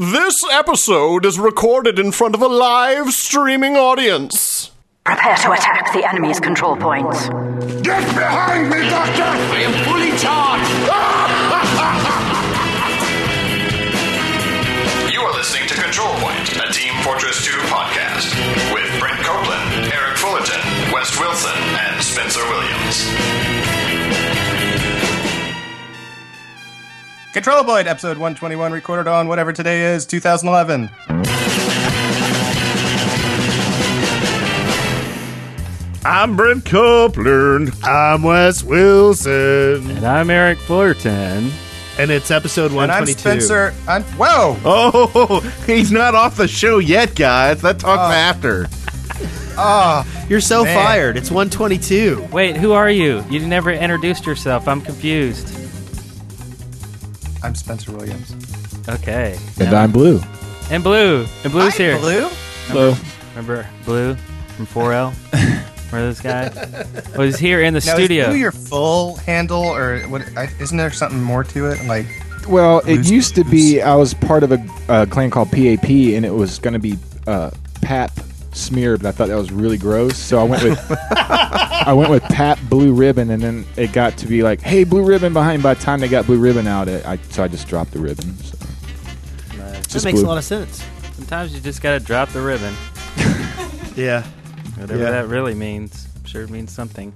This episode is recorded in front of a live streaming audience. Prepare to attack the enemy's control points. Get behind me, Doctor! I am fully charged! You are listening to Control Point, a Team Fortress 2 podcast with Brent Copeland, Eric Fullerton, Wes Wilson, and Spencer Williams. Control Point, episode 121, recorded on whatever today is, 2011. I'm Brent Copeland. I'm Wes Wilson. And I'm Eric Fullerton. And it's episode 122. And I'm Spencer. Whoa! Oh, he's not off the show yet, guys. That talks after. You're so Man. fired. It's 122. Wait, who are you? You never introduced yourself. I'm confused. I'm Spencer Williams. Okay. And I'm Blue. And Blue. And Blue's here. Blue? Hello. Remember Blue from 4L? Remember this guy? Well, he's here in the Now, studio. is Blue your full handle, or what? Isn't there something more to it? Like, Well, it used to be I was part of a clan called PAP, and it was going to be Pap Smear, but I thought that was really gross, so I went with I went with Pap Blue Ribbon, and then it got to be like, hey, Blue Ribbon behind. By the time they got Blue Ribbon out, so I just dropped the ribbon. So. Nice. That makes a lot of sense. Sometimes you just gotta drop the ribbon. Yeah. Whatever that really means. I'm sure it means something.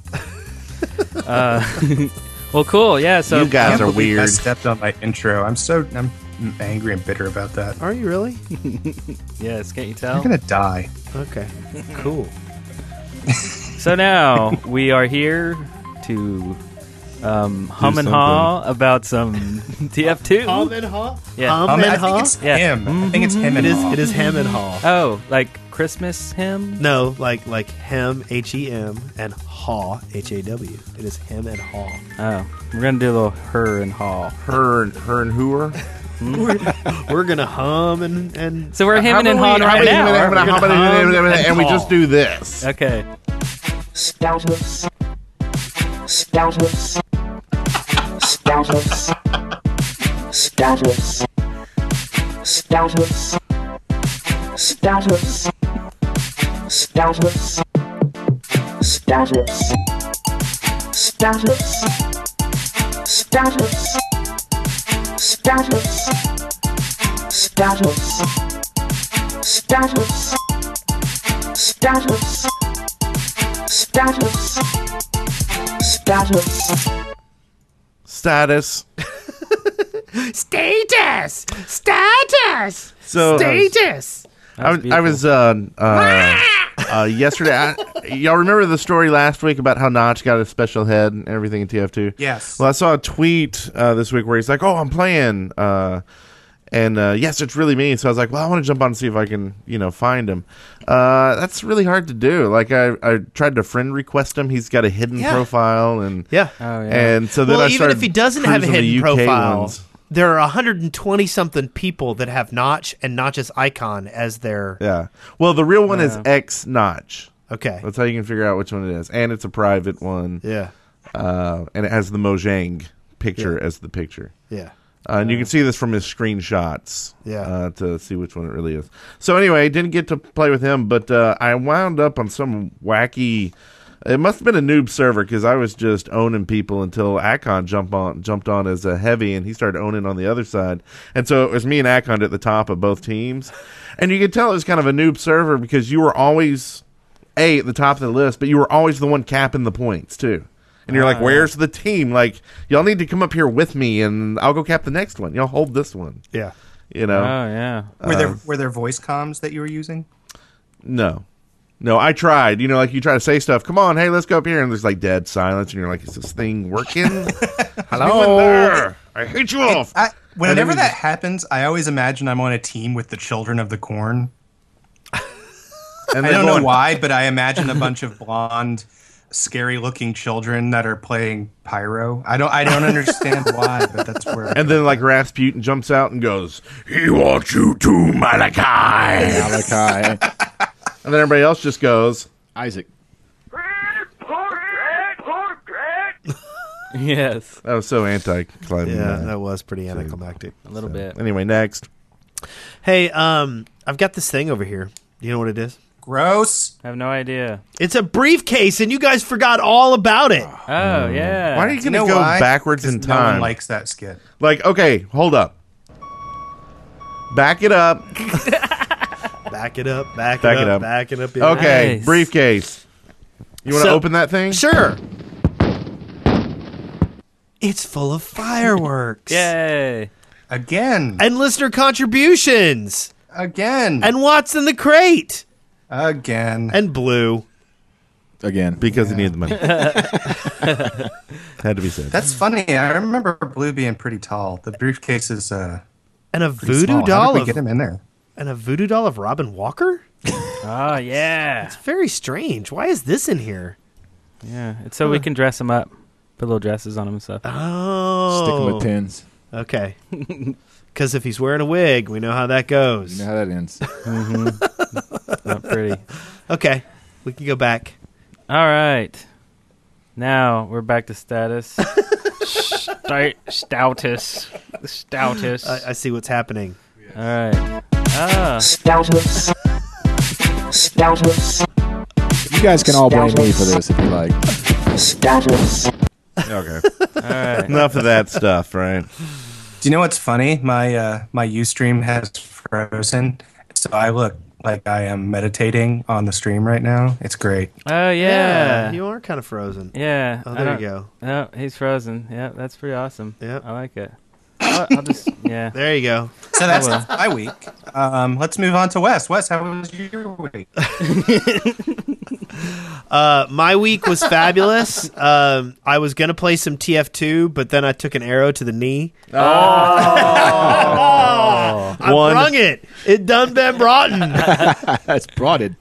Well, cool. Yeah, so You guys are I weird. stepped on my intro. I'm angry and bitter about that. Are you really? yes, can't you I'm tell? gonna die. Okay. Cool. So now we are here to hum and haw about some TF2. Hum and haw? Yeah. Hum I and think haw? it's Yeah. him. I think it's him. It is hem and haw. Oh, like Christmas hymn? No, like hem, H-E-M, and haw, H-A-W. It is hem and haw. Oh, we're gonna do a little her and haw. Her and hooer. We're going to hum and So we're hemming and hawing right now. And we just do this. Okay. Status. Status. Status. Status. Status. Status. Status. Status. Status. Status. Status. Status. Status. Status. Status. Status. Status. Status! Status! So Status! I was yesterday. Y'all remember the story last week about how Notch got a special head and everything in TF2? Yes. Well, I saw a tweet this week where he's like, "Oh, I'm playing," and yes, it's really me. So I was like, "Well, I want to jump on and see if I can, find him." That's really hard to do. Like I tried to friend request him. He's got a hidden profile, and Yeah. Oh yeah. and so then Well, I even started if he doesn't have a cruising the hidden UK profile, ones. there are 120-something people that have Notch and Notch's icon as their... Yeah. Well, the real one is X Notch. Okay. That's how you can figure out which one it is, and it's a private one. Yeah. And it has the Mojang picture as the picture. Yeah. And you can see this from his screenshots to see which one it really is. So anyway, didn't get to play with him, but I wound up on some wacky... It must have been a noob server because I was just owning people until Akon jumped on as a heavy, and he started owning on the other side. And so it was me and Akon at the top of both teams. And you could tell it was kind of a noob server because you were always, at the top of the list, but you were always the one capping the points, too. And you're like, where's the team? Like, y'all need to come up here with me, and I'll go cap the next one. Y'all hold this one. Yeah. You know? Oh yeah. Were there voice comms that you were using? No, I tried. Like you try to say stuff. Come on, hey, let's go up here, and there's like dead silence, and you're like, is this thing working? Hello, I hate you all. Whenever that happens, I always imagine I'm on a team with the Children of the Corn. And I don't know why, but I imagine a bunch of blonde, scary-looking children that are playing pyro. I don't understand why, but that's where. And then like Rasputin jumps out and goes, "He wants you to Malachi." Malachi. And then everybody else just goes, Isaac. Yes. That was so anticlimactic. Yeah, that was pretty anticlimactic. A little bit. Anyway, next. Hey, I've got this thing over here. Do you know what it is? Gross. I have no idea. It's a briefcase, and you guys forgot all about it. Oh, yeah. Why are you going to know go why? backwards in 'Cause no one time? likes that skit. Like, okay, hold up. Back it up. Back it up, back Back it it up, up. back it up. Yeah. Okay, Nice. briefcase. You want to So- open that thing? Sure. It's full of fireworks. Yay. Again. And listener contributions. Again. And what's in the crate? Again. And blue. Again. Because he needed the money. Had to be said. That's funny. I remember Blue being pretty tall. The briefcase is And a pretty voodoo small. How doll did we of get him in there? and a voodoo doll of Robin Walker? Oh, yeah. It's very strange. Why is this in here? Yeah. It's so we can dress him up. Put little dresses on him and stuff. Oh. Stick 'em with pins. Okay. Because if he's wearing a wig, we know how that goes. You know how that ends. Not pretty. Okay. We can go back. All right. Now we're back to status. Stoutus. Stoutus. I see what's happening. All right. Ah. Status. Status. You guys can all blame me for this if you like. Status. Okay. All right. Enough of that stuff, right? Do you know what's funny? My my Ustream has frozen, so I look like I am meditating on the stream right now. It's great. Oh, yeah. You are kind of frozen. Yeah. Oh, I there don't- you go. Oh, he's frozen. Yeah, that's pretty awesome. Yeah. I like it. I'll just, yeah. There you go. So that's well. my week. Let's move on to Wes. Wes, how was your week? My week was fabulous. I was going to play some TF2, but then I took an arrow to the knee. Oh. I brung it. It done been brought. That's broaded.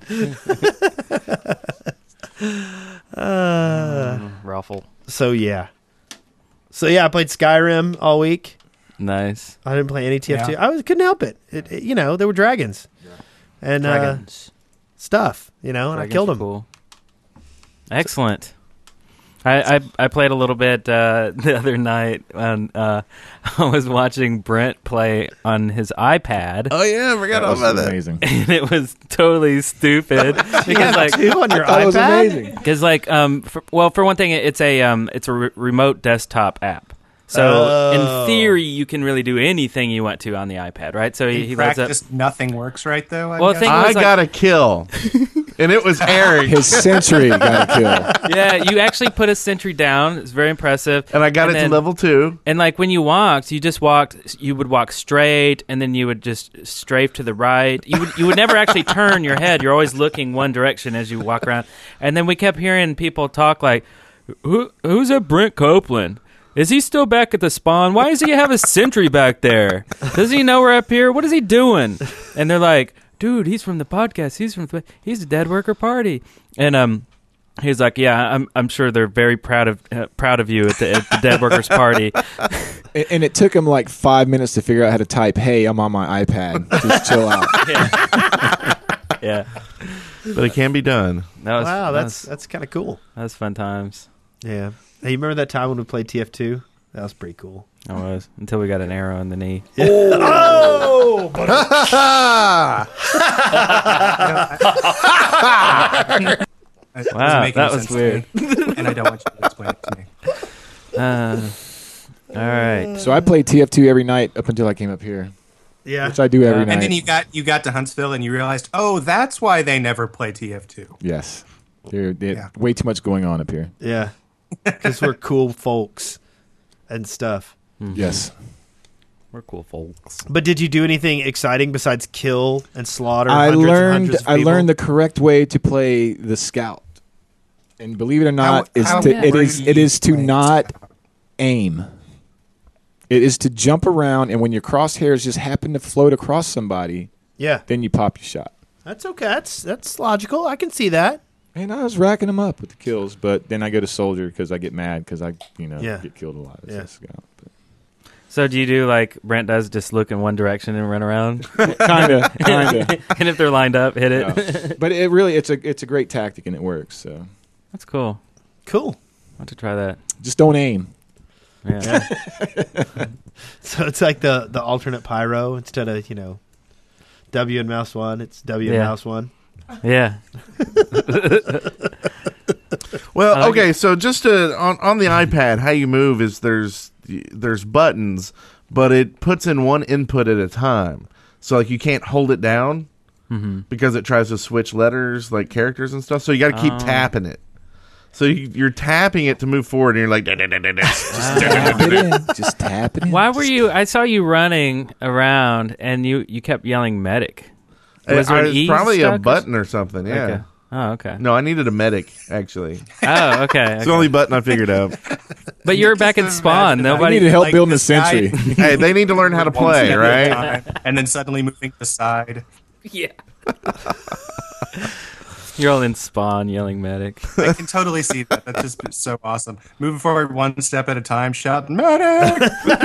Ruffle. So yeah, I played Skyrim all week. Nice. I didn't play any TF2. Yeah. I couldn't help it. You know, there were dragons and stuff. You know, and I Dragons killed are them. Cool. Excellent. I played a little bit the other night when I was watching Brent play on his iPad. Oh, yeah, I forgot all That about was that. amazing. And it was totally stupid because like Two on your That was iPad. amazing. because like for one thing it's a remote desktop app. So Oh. in theory you can really do anything you want to on the iPad, right? So he In loads up. practice, nothing works right though. Well, guess? think- I was like- got a kill. And it was Eric. His sentry got a kill. Yeah, you actually put a sentry down. It's very impressive. And I got it then- to level 2. And like when you walked, you would walk straight, and then you would just strafe to the right. You would never actually turn your head. You're always looking one direction as you walk around. And then we kept hearing people talk like, "Who's that Brent Copeland? Is he still back at the spawn? Why does he have a sentry back there? Does he know we're up here? What is he doing?" And they're like, "Dude, he's from the podcast. He's a Dead Worker Party." And he's like, "Yeah, I'm sure they're very proud of you at the Dead Workers Party." And it took him like 5 minutes to figure out how to type, "Hey, I'm on my iPad. Just chill out." Yeah, But it can be done. Wow, that's kind of cool. that was fun times. Yeah. Hey, you remember that time when we played TF2? That was pretty cool. I was until we got an arrow in the knee. It doesn't Wow, make that any was sense to me, and I don't want you to explain it to me. All right. So I played TF2 every night up until I came up here, Yeah. which I do every night. And then you got to Huntsville and you realized, oh, that's why they never play TF2. Yes. There's Yeah. way too much going on up here. Yeah. Because we're cool folks and stuff. Yes. We're cool folks. But did you do anything exciting besides kill and slaughter I hundreds and learned hundreds of I people? learned the correct way to play the scout. And believe it or not, How it were is you it is to playing not Scout? aim. It is to jump around, and when your crosshairs just happen to float across somebody, Yeah. then you pop your shot. That's okay. That's logical. I can see that. And I was racking them up with the kills, but then I go to soldier because I get mad because I Yeah. get killed a lot as Yeah. a scout. But So do you do like Brent does, just look in one direction and run around? kinda. And if they're lined up, hit it. Yeah. But it really it's a great tactic and it works. So That's cool. Cool. I want to try that. just don't aim. Yeah. So it's like the alternate pyro instead of, W and mouse 1. It's W and Yeah. mouse 1. Yeah. Well, okay, so just on the iPad, how you move is there's buttons, but it puts in one input at a time. So like you can't hold it down because it tries to switch letters, like characters and stuff. So you got to keep tapping it. So you're tapping it to move forward, and you're like, Tap it in. Just tap it in. Why were you? I saw you running around, and you kept yelling medic. Was there an E probably stuck a button or something. Yeah. Okay. Oh, okay. No, I needed a medic actually. Oh, okay. It's the only button I figured out. But you're back in Spawn. I Nobody needed help like building a this guy- sentry. Hey, they need to learn how to One play, step at a right? time, and then suddenly moving to the side. Yeah. You're all in Spawn yelling medic. I can totally see that. That's just so awesome. Moving forward one step at a time, shouting, medic!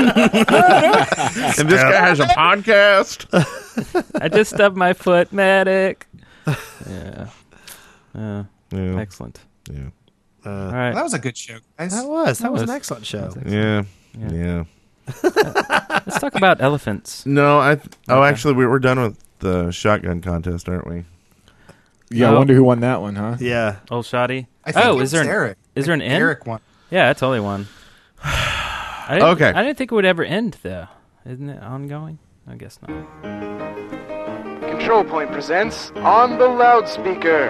And this guy has a podcast. I just stubbed my foot, medic. Yeah. Yeah. Excellent. Yeah. All right. That was a good show, guys. That was an excellent show. Yeah. Yeah. Yeah. Let's talk about elephants. No, actually, we're done with the shotgun contest, aren't we? Yeah, I wonder who won that one, huh? Yeah. Old Shoddy. I think it is was there an, Eric. is there an end? Eric won. Yeah, that's only one. Okay. I didn't think it would ever end, though. Isn't it ongoing? I guess not. Control Point presents On the Loudspeaker.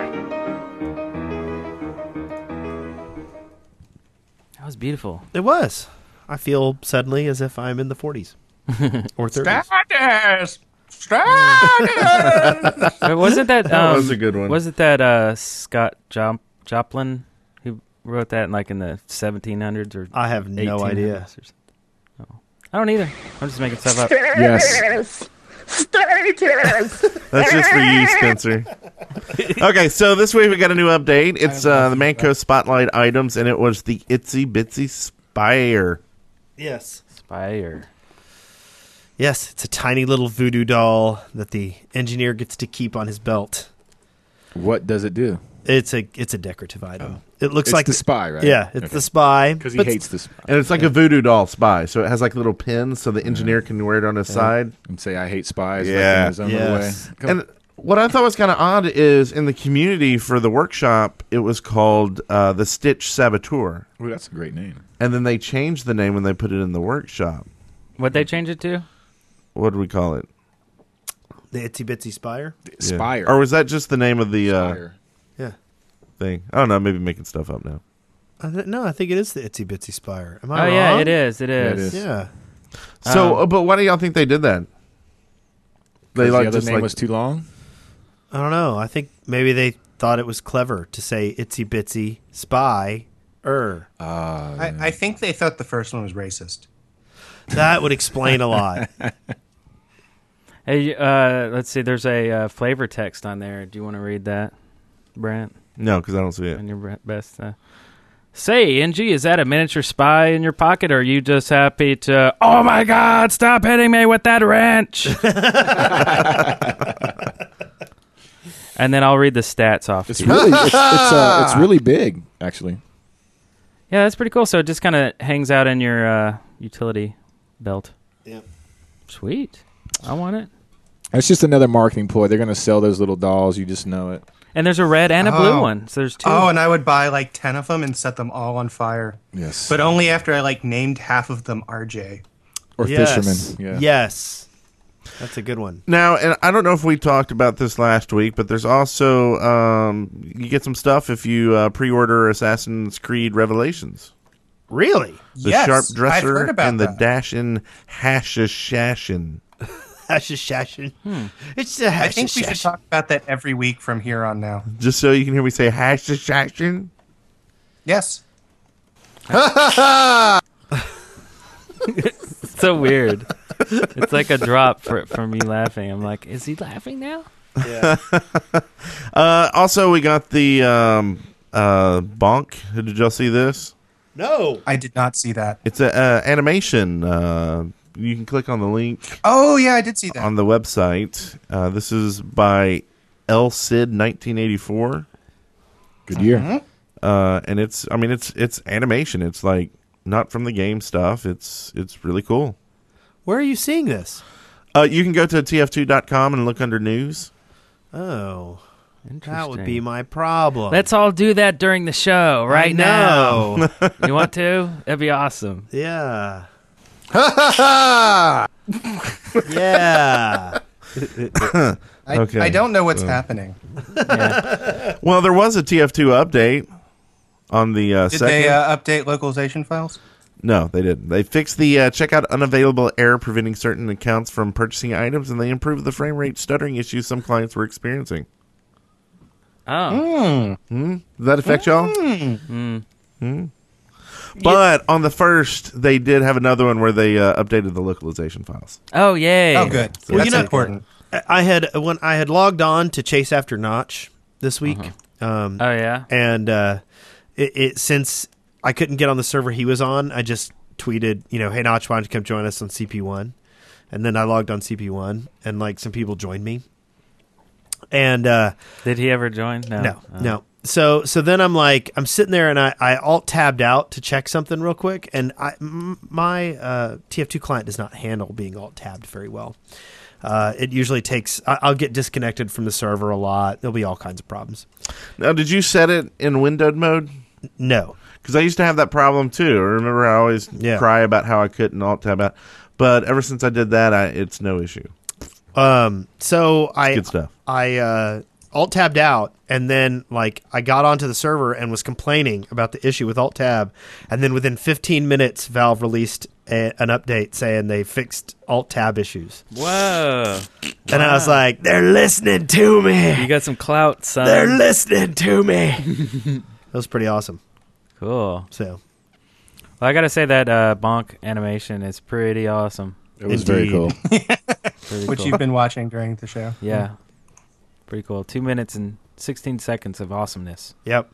That was beautiful. It was. I feel suddenly as if I'm in the 40s or 30s. Wait, wasn't that? That was a good one. Was it that Scott Joplin who wrote that in the 1700s or? I have no 1800s idea. or something? No. I don't either. I'm just making stuff up. Yes. That's just for you, Spencer. Okay, so this week we got a new update. It's the Manco Spotlight items, and it was the Itsy Bitsy Spire. Yes. Spire. Yes, it's a tiny little voodoo doll that the engineer gets to keep on his belt. What does it do? It's a decorative item. It looks It's like the spy, right? Yeah, it's the spy. Because he but hates the spy. And it's like a voodoo doll spy, so it has little pins so the engineer can wear it on his side. And say, I hate spies. Yeah. Like in his own little way. Yes. And what I thought was kind of odd is in the community for the workshop, it was called the Stitch Saboteur. Ooh, that's a great name. And then they changed the name when they put it in the workshop. What'd they change it to? What do we call it? The Itsy Bitsy Spire. Spire. Or was that just the name of the Spire. Yeah. thing? I don't know. Maybe making stuff up now. No, I think it is the Itsy Bitsy Spire. Am I Oh wrong? yeah, it is. It Yeah, it is. is. Yeah. So, but why do y'all think they did that? They The like other just name like was too long? I don't know. I think maybe they thought it was clever to say Itsy Bitsy Spy. I think they thought the first one was racist. That would explain a lot. Hey, let's see. There's a flavor text on there. Do you want to read that, Brent? no, because I don't see it. On your best. Say, NG, is that a miniature spy in your pocket, or are you just happy to? Oh my God! Stop hitting me with that wrench! And then I'll read the stats off. It's to you. really, it's really big, actually. Yeah, that's pretty cool. So it just kind of hangs out in your utility belt. Yeah. Sweet. I want it. It's just another marketing ploy. They're going to sell those little dolls. You just know it. And there's a red and a blue one. So there's two. Oh, and I would buy 10 of them and set them all on fire. Yes. But only after I named half of them RJ. Or Yes. fishermen. Yeah. Yes. That's a good one. Now, and I don't know if we talked about this last week, but there's also you get some stuff if you pre-order Assassin's Creed Revelations. Really? The Yes, Sharp I've Dresser heard about and the that. Dashin Hashishashin. Hashishashin. It's the I think we should hashishashin. talk about that every week from here on now. Just so you can hear me say Hashishashin. Yes. So weird. It's like a drop for me laughing. I'm like, is he laughing now? Yeah. Also, we got the Bonk. Did y'all see this? No. I did not see that. It's a animation. You can click on the link Oh, yeah, I did see that. on the website. This is by El Cid 1984. Good year. And it's animation. It's not from the game stuff. It's really cool. Where are you seeing this? You can go to tf2.com and look under news. Oh, that would be my problem. Let's all do that during the show right now. You want to? That'd be awesome. Yeah. Yeah. Okay. I don't know what's happening. Yeah. Well, there was a TF2 update on the Did second. they update localization files? No, they didn't. They fixed the checkout unavailable error preventing certain accounts from purchasing items, and they improved the frame rate stuttering issues some clients were experiencing. Oh. Does that affect y'all? But on the first, they did have another one where they updated the localization files. Oh, yay. Oh, good. So That's important. I had logged on to Chase After Notch this week. Oh, yeah? And since I couldn't get on the server he was on, I just tweeted, hey, Notch, why don't you come join us on CP1? And then I logged on CP1, and like some people joined me. And did he ever join? No. So then I'm sitting there and I alt-tabbed out to check something real quick, and my TF2 client does not handle being alt-tabbed very well. It usually takes... I'll get disconnected from the server a lot. There'll be all kinds of problems. Now, did you set it in windowed mode? No. Because I used to have that problem too. I remember I always cry about how I couldn't alt-tab out. But ever since I did that, it's no issue. So good stuff. I alt-tabbed out, and then I got onto the server and was complaining about the issue with alt-tab, and then within 15 minutes, Valve released an update saying they fixed alt-tab issues. Whoa. And I was like, they're listening to me. You got some clout, son. They're listening to me. That was pretty awesome. Cool. So, well, I got to say that bonk animation is pretty awesome. It was very cool. Which you've been watching during the show. Yeah. Pretty cool. 2 minutes and 16 seconds of awesomeness. Yep.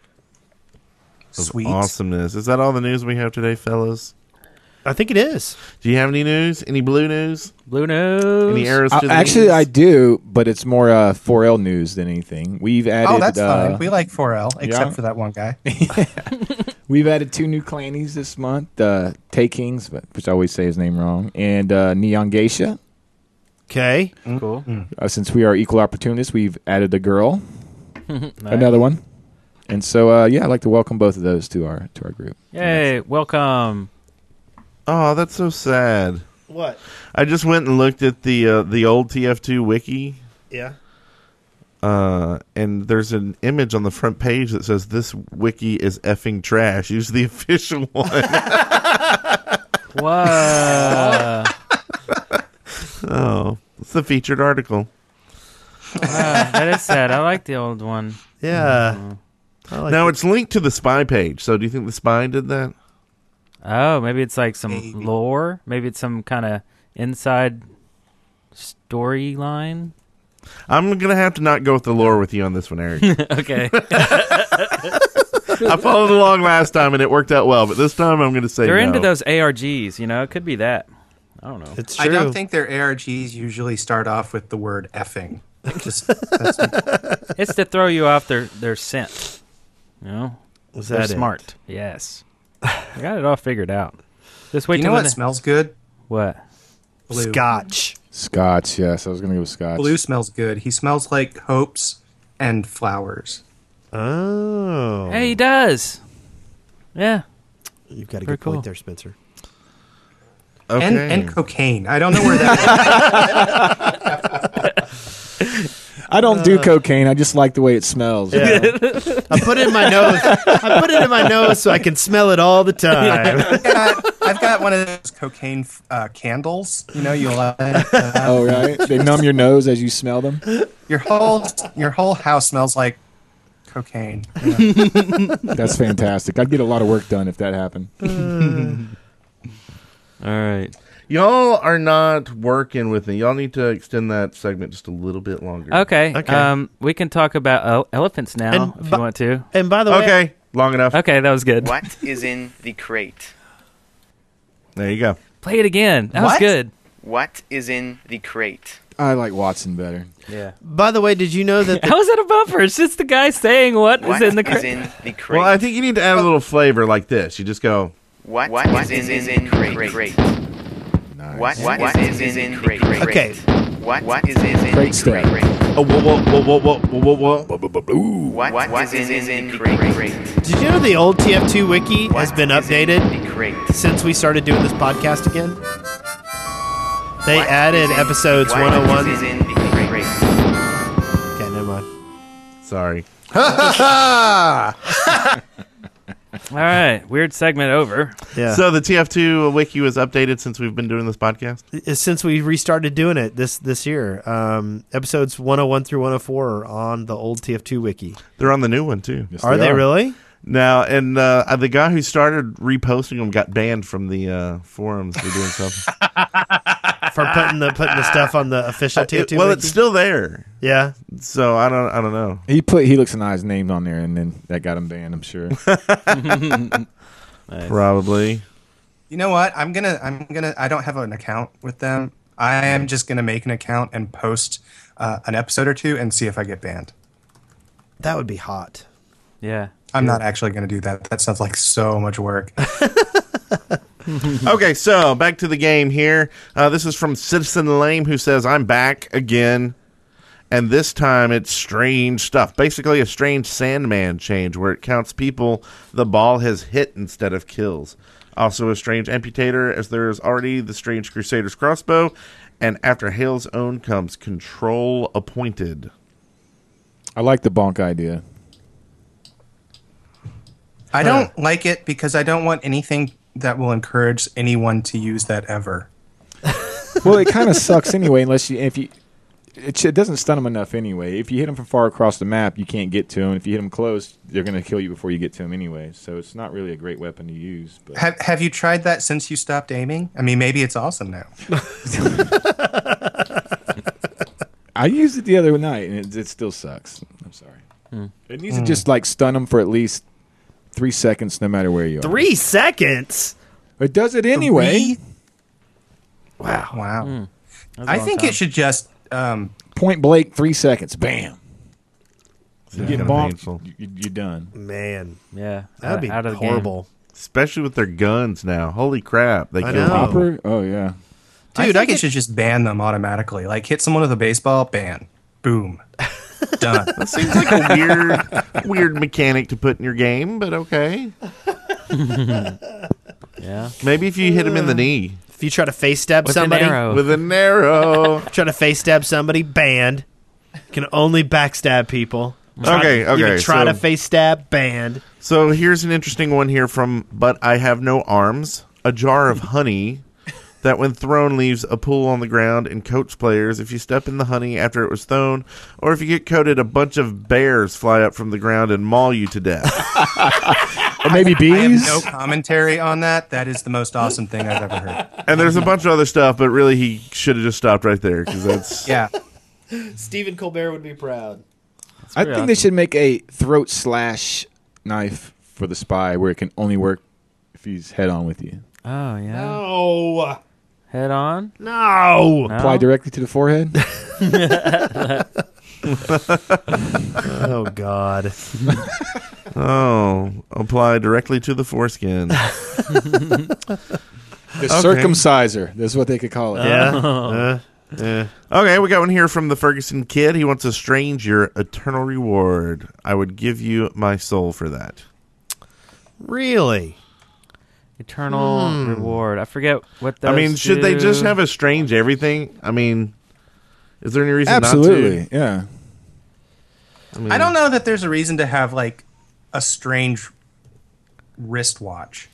Sweet. Awesomeness. Is that all the news we have today, fellas? I think it is. Do you have any news? Any blue news? Blue news? Any arrows to the Actually, news? I do, but it's more 4L news than anything. We've added... Oh, that's fine. We like 4L, except yeah. for that one guy. We've added 2 new clannies this month. Tay Kings, which I always say his name wrong, and Neon Geisha. Okay. Cool. Since we are equal opportunists, we've added a girl. Nice. Another one. And so, I'd like to welcome both of those to our group. Yay, welcome. Oh, that's so sad. What? I just went and looked at the old TF2 wiki. Yeah. And there's an image on the front page that says, "This wiki is effing trash. Use the official one." Whoa. Oh, it's the featured article. That is sad. I like the old one. Yeah. Now it's linked to the Spy page. So do you think the Spy did that? Oh, maybe it's like some lore. Maybe it's some kind of inside storyline. I'm going to have to not go with the lore with you on this one, Eric. Okay. I followed along last time and it worked out well, but this time I'm going to say They're no. into those ARGs, It could be that. I don't know. It's true. I don't think their ARGs usually start off with the word effing. It's to throw you off their scent. They're that smart. Yes. I got it all figured out. Just wait you till know what smells good? What? Blue. Scotch, yes. I was going to go with Scotch. Blue smells good. He smells like hopes and flowers. Oh. Hey, he does. Yeah. You've got a Very good point cool. there, Spencer. Okay. And cocaine. I don't know where that I don't do cocaine. I just like the way it smells. Yeah. I put it in my nose. I put it in my nose so I can smell it all the time. I've got one of those cocaine candles. You light. Oh, right. They numb your nose as you smell them. Your whole house smells like cocaine. That's fantastic. I'd get a lot of work done if that happened. All right. Y'all are not working with me. Y'all need to extend that segment just a little bit longer. Okay. We can talk about elephants now if you want to. And by the way, Okay, long enough. Okay, that was good. What is in the crate? There you go. Play it again. That was What? good. What is in the crate? I like Watson better. Yeah. by the way, did you know that? How is that a bumper? It's just the guy saying what What is in the is crate. in the crate? Well, I think you need to add a little flavor like this. You just go, What is in the crate? What is in crate? Okay. What is in Crate stab. crate? Oh, whoa. What is in crate? Did you know the old TF2 wiki has been What is in updated the crate? since we started doing this podcast again? They What added is in- episodes what 101. is in the crate? Okay, never mind. Sorry. All right, weird segment over. Yeah. So the TF2 wiki was updated since we've been doing this podcast? Since we restarted doing it this year, episodes 101 through 104 are on the old TF2 wiki. They're on the new one, too. Yes, Are they really? Now, and the guy who started reposting them got banned from the forums for doing something. For putting the stuff on the official TF2 well, wiki? it's still there. Yeah. So I don't know. He put Helix and I's name on there, and then that got him banned. I'm sure. Probably. You know what? I'm gonna. I don't have an account with them. I am just gonna make an account and post an episode or two and see if I get banned. That would be hot. Yeah. I'm not actually gonna do that. That sounds like so much work. Okay, so back to the game here. This is from Citizen Lame, who says, I'm back again. And this time it's strange stuff. Basically a strange Sandman change where it counts people the ball has hit instead of kills. Also a strange amputator, as there is already the strange Crusader's crossbow. And after Hale's own comes control appointed. I like the bonk idea. I don't like it because I don't want anything that will encourage anyone to use that ever. Well, it kind of sucks anyway, unless it doesn't stun them enough anyway. If you hit them from far across the map, you can't get to them. If you hit them close, they're going to kill you before you get to them anyway. So it's not really a great weapon to use. But Have you tried that since you stopped aiming? I mean, maybe it's awesome now. I used it the other night, and it still sucks. I'm sorry. It needs to just like stun them for at least 3 seconds, no matter where you are. 3 seconds? It does it anyway. Wow. I think it should just Point blank, 3 seconds. Bam. You Yeah, get kinda bonked, painful. you're done. Man. Yeah. That would be out of the horrible. Especially with their guns now. Holy crap. They I kill know. people. Popper? Oh, yeah. Dude, I think it should just ban them automatically. Like, hit someone with a baseball, ban. Boom. Done. That seems like a weird mechanic to put in your game, but okay. Yeah. Maybe if you hit him in the knee. If you try to face stab With somebody, an arrow. With an arrow. try to face stab somebody, banned. Can only backstab people. Okay. You can try so, to face stab, banned. So here's an interesting one here from But I Have No Arms. A jar of honey that when thrown leaves a pool on the ground and coats players. If you step in the honey after it was thrown, or if you get coated, a bunch of bears fly up from the ground and maul you to death. Or maybe I bees? have no commentary on that. That is the most awesome thing I've ever heard. And there's a bunch of other stuff, but really he should have just stopped right there because that's... Yeah. Stephen Colbert would be proud. I think they should make a throat slash knife for the spy where it can only work if he's head on with you. Oh, yeah. No. Head on? No. Apply directly to the forehead. Oh, God. Oh, apply directly to the foreskin. The circumciser. That's what they could call it. Yeah. Okay, we got one here from the Ferguson Kid. He wants to strange your eternal reward. I would give you my soul for that. Really? Eternal reward. I forget what those I mean, should they do. just have a strange everything? I mean, is there any reason Absolutely. not to? Yeah. I don't know that there's a reason to have, like, a strange wristwatch.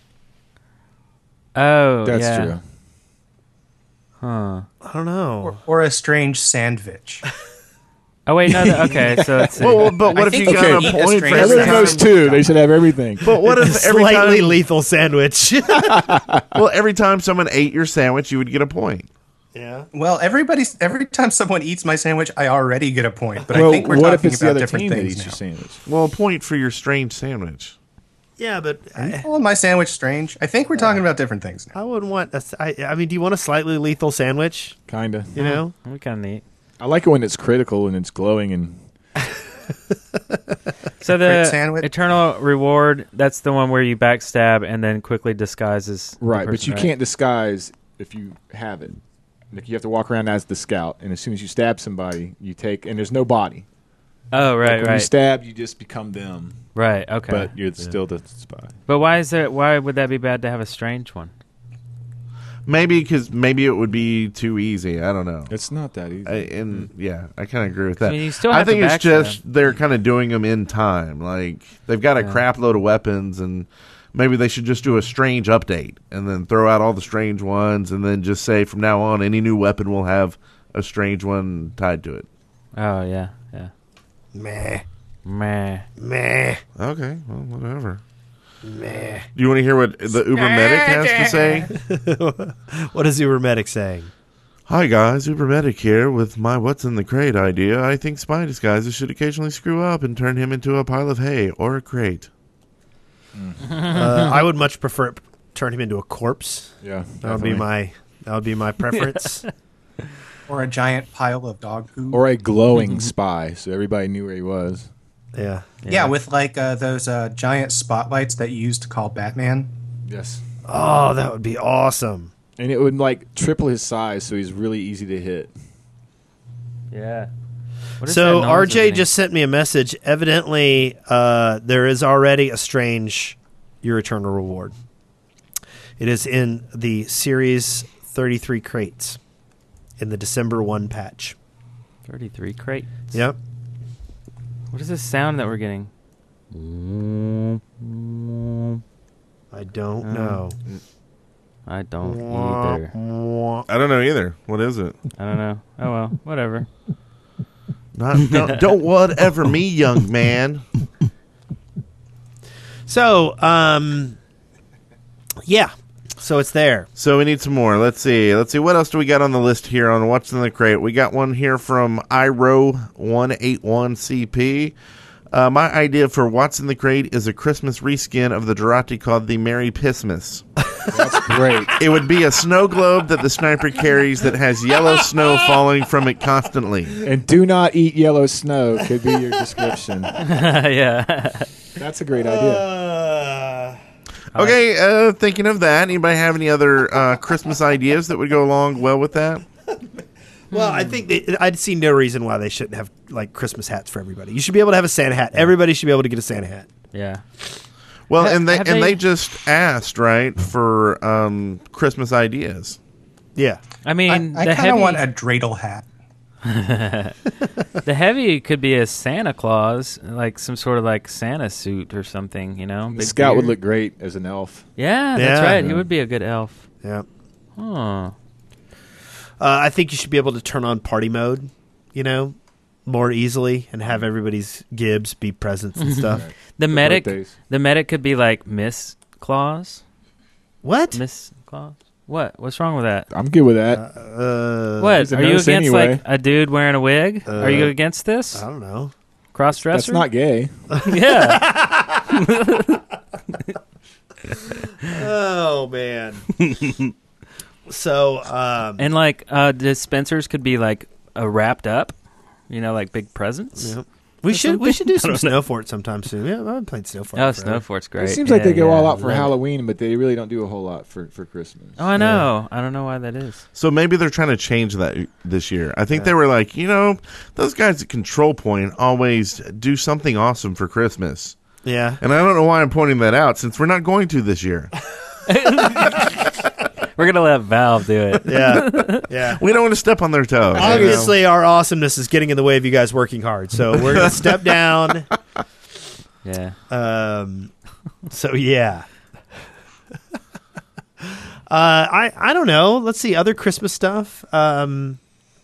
Oh, That's yeah. true. Huh. I don't know. Or a strange sandwich. Oh, wait, no. Okay, so it's... Well, but what I if you think got you a can eat a point for strange every Everything time? goes two. They should have everything. But what if every Slightly time? lethal sandwich. Well, every time someone ate your sandwich, you would get a point. Yeah. Well, every time someone eats my sandwich, I already get a point. But Well, I think we're what if talking it's the about other different team that things eats now. your sandwich? Well, a point for your strange sandwich. Yeah, but Oh, my sandwich strange. I think we're talking about different things now. I wouldn't want. I mean, do you want a slightly lethal sandwich? Kinda. You know. We kind of neat. I like it when it's critical and it's glowing and So Crit the sandwich? eternal reward, that's the one where you backstab and then quickly disguises. the right, but person, you can't disguise if you have it. Like you have to walk around as the scout, and as soon as you stab somebody, you take, and there's no body. Oh, right, When right. you stab, you just become them. Right, okay. But you're still the spy. But why would that be bad to have a strange one? Maybe because maybe it would be too easy. I don't know. It's not that easy. I kind of agree with that. I mean, you still I have think to it's just backstab. they're kind of doing them in time. Like they've got a crap load of weapons, and maybe they should just do a strange update and then throw out all the strange ones, and then just say from now on, any new weapon will have a strange one tied to it. Oh yeah. Meh. Okay, well, whatever. Meh. Do you want to hear what the Uber Medic has to say? What is Uber Medic saying? Hi guys, Uber Medic here with my What's in the Crate idea. I think spy disguises should occasionally screw up and turn him into a pile of hay or a crate. I would much prefer turn him into a corpse. Yeah, that would be my preference. Or a giant pile of dog poo. Or a glowing spy, so everybody knew where he was. Yeah, with like those giant spotlights that you use to call Batman. Yes. Oh, that would be awesome. And it would like triple his size, so he's really easy to hit. Yeah. So RJ just sent me a message. Evidently, there is already a strange Your Eternal Reward. It is in the Series 33 crates in the December 1 patch. 33 crates? Yep. What is this sound that we're getting? I don't know. I don't either. I don't know either. What is it? I don't know. Oh well, whatever. Don't whatever me, young man. So, yeah. So it's there. So we need some more. Let's see. What else do we got on the list here on What's in the Crate? We got one here from IRO181CP. My idea for What's in the Crate is a Christmas reskin of the Durati called the Merry Pissmas. That's great. It would be a snow globe that the sniper carries that has yellow snow falling from it constantly. And do not eat yellow snow could be your description. Yeah. That's a great idea. Okay, thinking of that, anybody have any other Christmas ideas that would go along well with that? Well, I think I'd see no reason why they shouldn't have like Christmas hats for everybody. You should be able to have a Santa hat. Everybody should be able to get a Santa hat. Yeah. Well, they just asked, right, for Christmas ideas. Yeah. I mean, I kind of want a dreidel hat. The heavy could be a Santa Claus, like some sort of like Santa suit or something, you know. The scout would look great as an elf. Yeah, that's right. He would be a good elf. Yeah. Huh. I think you should be able to turn on party mode, you know, more easily and have everybody's gibs be presents and stuff. The medic could be like Miss Claus. What? Miss Claus? What? What's wrong with that? I'm good with that. What? Are you against like a dude wearing a wig? Are you against this? I don't know. Cross-dresser? That's not gay. Yeah. Oh, man. So, and like dispensers could be like wrapped up, you know, like big presents. Yeah. We should do some Snow Fort sometime soon. Yeah, I've played Snow Fort. Oh, Snow Fort's great. It seems like they go all out for Halloween, but they really don't do a whole lot for Christmas. Oh, I know. I don't know why that is. So maybe they're trying to change that this year. I think they were like, you know, those guys at Control Point always do something awesome for Christmas. Yeah. And I don't know why I'm pointing that out since we're not going to this year. We're going to let Valve do it. Yeah. Yeah. We don't want to step on their toes. Obviously, our awesomeness is getting in the way of you guys working hard. So we're going to step down. Yeah. So, yeah. I don't know. Let's see. Other Christmas stuff. Wow,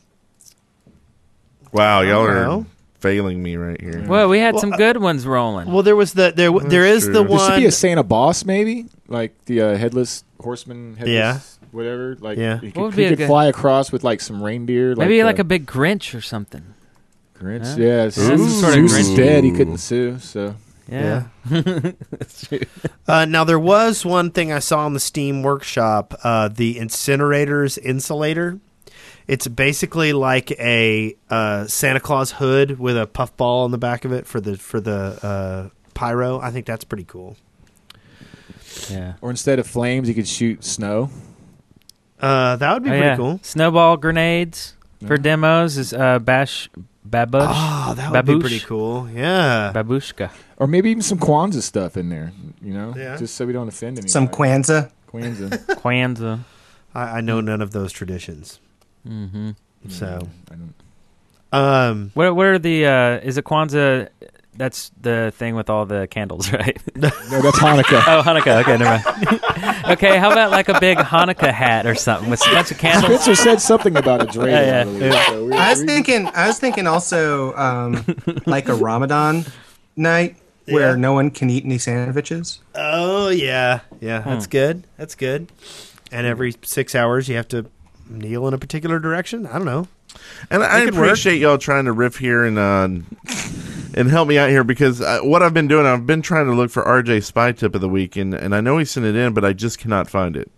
y'all are failing me right here. Well, we had some good ones rolling. Well, there was there is the one. There should be a Santa boss, maybe like the headless horseman. Whatever. Like, he could fly across with like some reindeer. Maybe like a big Grinch or something. Grinch, yeah. Zeus is dead. He couldn't sue, so yeah. That's true. Now there was one thing I saw on the Steam Workshop. The Incinerator's Insulator. It's basically like a Santa Claus hood with a puffball on the back of it for the pyro. I think that's pretty cool. Yeah. Or instead of flames, you could shoot snow. That would be pretty cool. Snowball grenades for demos is Babush. Oh, that would be pretty cool. Yeah. Babushka. Or maybe even some Kwanzaa stuff in there, Yeah. just so we don't offend anyone. Some Kwanzaa. Kwanzaa. I know none of those traditions. Mm-hmm. So, I don't. What are the? Is it Kwanzaa? That's the thing with all the candles, right? No, that's Hanukkah. Oh, Hanukkah. Okay, never mind. Okay, how about like a big Hanukkah hat or something with a bunch of candles? Spencer said something about a dreidel. Yeah. earlier, so I was thinking also like a Ramadan night where no one can eat any sandwiches. Oh yeah. That's good. That's good. And every 6 hours you have to kneel in a particular direction. I don't know. And I appreciate y'all trying to riff here and help me out here because what I've been doing, I've been trying to look for RJ Spy Tip of the Week, and I know he sent it in, but I just cannot find it.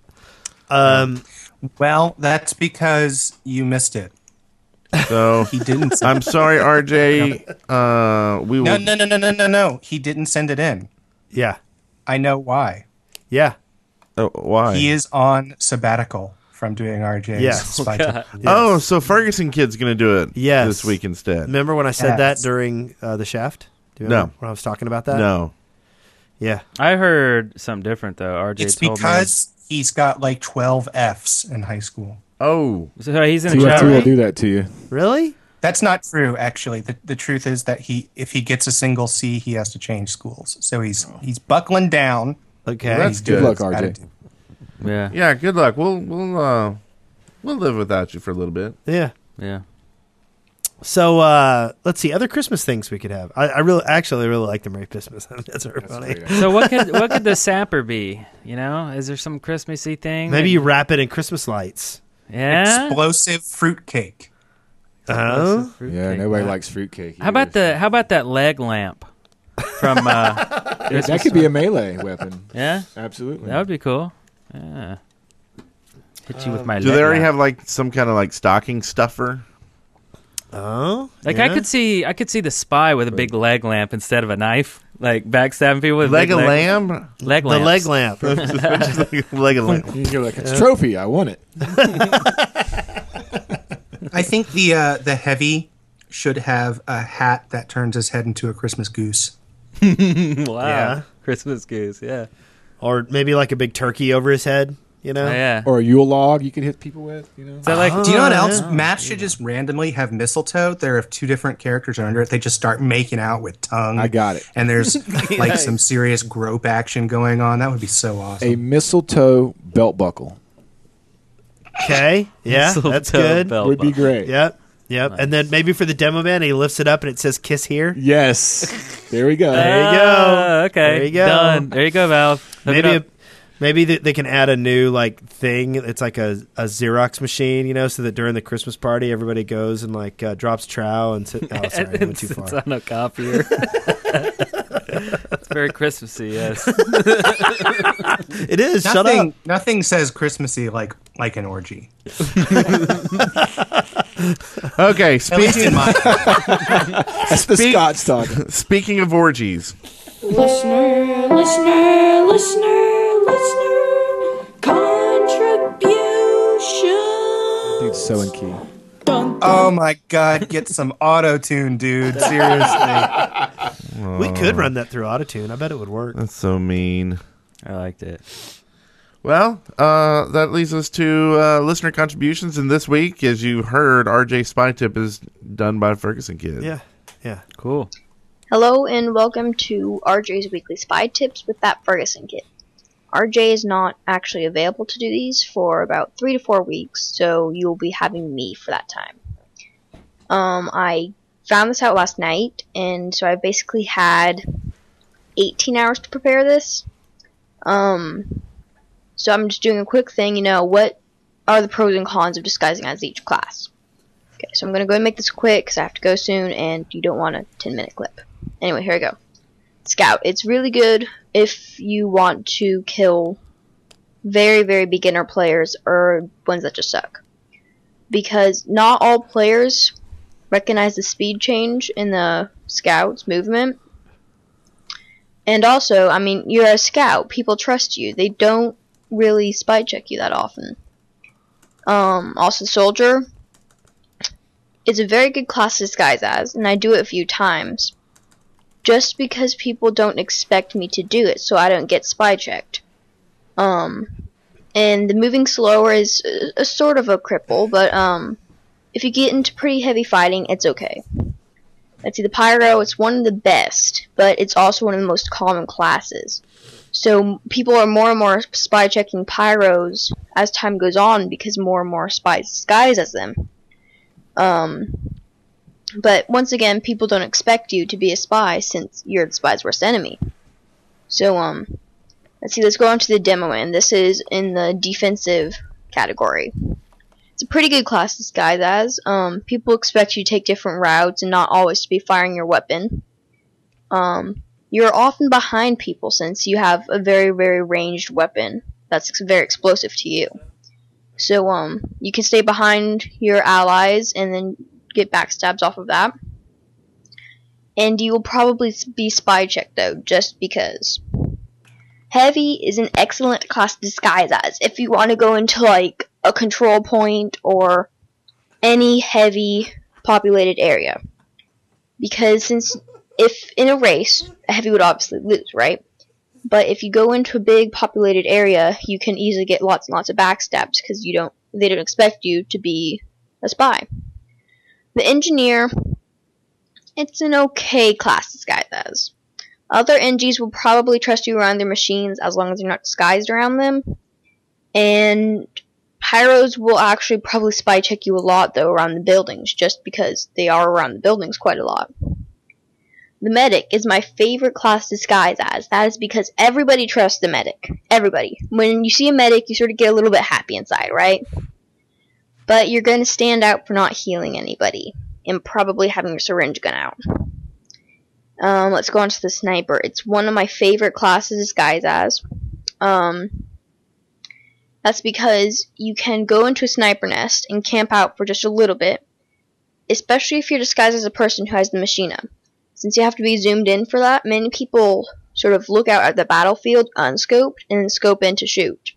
Well, that's because you missed it. So he didn't. I'm sorry, RJ. We will. No. He didn't send it in. Yeah. I know why. Yeah. Oh, why? He is on sabbatical from doing RJ's Spy Tip. Oh, so Ferguson Kid's going to do it this week instead. Remember when I said that during the Shaft? Do you remember when I was talking about that? No. Yeah. I heard something different, though. RJ It's told because he's got like 12 Fs in high school. Oh. So he's in a TF2 shower. will do that to you. Really? That's not true, actually. The truth is that if he gets a single C, he has to change schools. So he's buckling down. Okay. Well, that's good. Good luck, RJ. Yeah. Good luck. We'll live without you for a little bit. Yeah. Yeah. So let's see other Christmas things we could have. I really like the Merry Christmas. That's very funny. So what could the sapper be? You know, is there some Christmassy thing? Maybe you wrap it in Christmas lights. Yeah. Explosive fruitcake. Oh. Yeah, nobody likes fruitcake. How about that leg lamp from? That could be a melee weapon. Yeah, absolutely. That would be cool. Yeah. Hit you with my. Do leg they already lamp. have like some kind of like stocking stuffer? Oh, like yeah. I could see the spy with a big leg lamp instead of a knife, like backstabbing people with Leg big of lamb? Leg The lamps. leg lamp. Leg of lamb. You're like, it's a trophy. I won it. I think the heavy should have a hat that turns his head into a Christmas goose. Wow. Yeah. Christmas goose. Yeah. Or maybe like a big turkey over his head. You know. Oh, yeah. Or a Yule log you could hit people with. You know. Is that like? Do you know what else? Maps should just randomly have mistletoe. There are two different characters under it. They just start making out with tongue. I got it. And there's like some serious grope action going on. That would be so awesome. A mistletoe belt buckle Okay. Yeah. Mistletoe That's good. belt would be buckle. great. Yep. Yep. And then maybe for the demo man, he lifts it up and it says "Kiss here." Yes. There we go. There you go. Ah, okay. There you go. Done. There you go, Valve. Hook it up. Maybe they can add a new like thing. It's like a Xerox machine, you know, so that during the Christmas party, everybody goes and like drops trowel and sit. Oh, sorry, I went too far. It's on a copier. It's very Christmassy, yes. It is. Shut up. Nothing says Christmassy like an orgy. Okay, At least in my That's the Scots talking. Speaking of orgies, Listener, listener, listener, listener, contribution. Dude's so in key. Oh my God! Get some auto tune, dude. Seriously. We could run that through Autotune. I bet it would work. that's so mean. I liked it. Well, that leads us to listener contributions. And this week, as you heard, RJ Spy Tip is done by Ferguson Kid. Yeah. Yeah. Cool. Hello and welcome to RJ's Weekly Spy Tips with that Ferguson Kid. RJ is not actually available to do these for about 3 to 4 weeks, so you'll be having me for that time. I found this out last night, and so I basically had 18 hours to prepare this. So I'm just doing a quick thing, you know, what are the pros and cons of disguising as each class? Okay, so I'm going to go ahead and make this quick because I have to go soon, and you don't want a 10-minute clip. Anyway, here we go. Scout. It's really good if you want to kill very, very beginner players or ones that just suck. Because not all players recognize the speed change in the Scout's movement. And also, I mean, you're a Scout. People trust you. They don't really spy check you that often. Also Soldier. It's a very good class to disguise as, and I do it a few times. Just because people don't expect me to do it, so I don't get spy checked. And the moving slower is a sort of a cripple, but if you get into pretty heavy fighting, it's okay. Let's see, the Pyro, it's one of the best, but it's also one of the most common classes. So people are more and more spy checking Pyros as time goes on because more and more spies disguise as them. But once again, people don't expect you to be a spy since you're the spy's worst enemy. So, let's see, let's go on to the demo, and this is in the defensive category. It's a pretty good class to disguise as. People expect you to take different routes and not always to be firing your weapon. You're often behind people since you have a very, very ranged weapon that's very explosive to you. So, you can stay behind your allies and then get backstabs off of that. And you will probably be spy checked though, just because. Heavy is an excellent class to disguise as if you want to go into like a control point or any heavy populated area. Because since if in a race, a heavy would obviously lose, right? But if you go into a big populated area, you can easily get lots and lots of backstabs because they don't expect you to be a spy. The Engineer, it's an okay class to disguise as. Other NGs will probably trust you around their machines as long as you're not disguised around them. And Pyros will actually probably spy check you a lot though around the buildings, just because they are around the buildings quite a lot. The Medic is my favorite class to disguise as. That is because everybody trusts the Medic. Everybody. When you see a Medic, you sort of get a little bit happy inside, right? But you're going to stand out for not healing anybody and probably having your syringe gun out. Let's go on to the Sniper. It's one of my favorite classes to disguise as. That's because you can go into a sniper nest and camp out for just a little bit, especially if you're disguised as a person who has the machina. Since you have to be zoomed in for that, many people sort of look out at the battlefield unscoped and then scope in to shoot.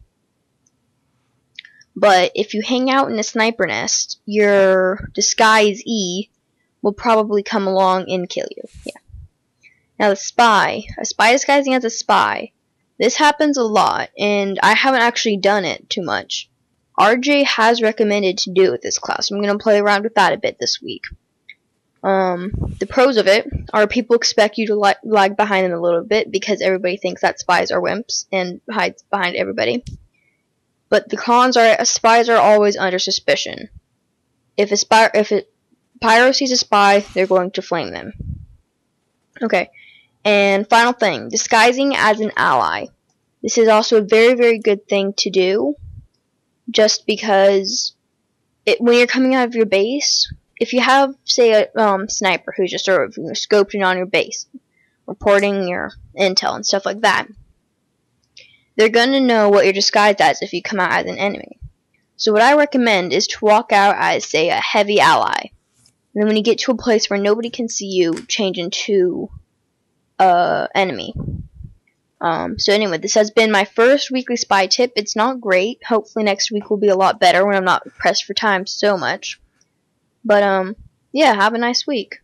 But if you hang out in a sniper nest, your disguise E will probably come along and kill you. Yeah. Now the Spy. A spy disguising as a spy. This happens a lot, and I haven't actually done it too much. RJ has recommended to do it with this class. I'm going to play around with that a bit this week. The pros of it are people expect you to lag behind them a little bit because everybody thinks that spies are wimps and hides behind everybody. But the cons are spies are always under suspicion. If Pyro sees a spy, they're going to flame them. Okay. And final thing, disguising as an ally. This is also a very, very good thing to do, just because when you're coming out of your base, if you have, say, a sniper who's just sort of scoping on your base, reporting your intel and stuff like that, they're going to know what you're disguised as if you come out as an enemy. So what I recommend is to walk out as, say, a heavy ally. And then when you get to a place where nobody can see you, change into enemy. So anyway, this has been my first weekly spy tip. It's not great. Hopefully next week will be a lot better when I'm not pressed for time so much. But yeah, have a nice week.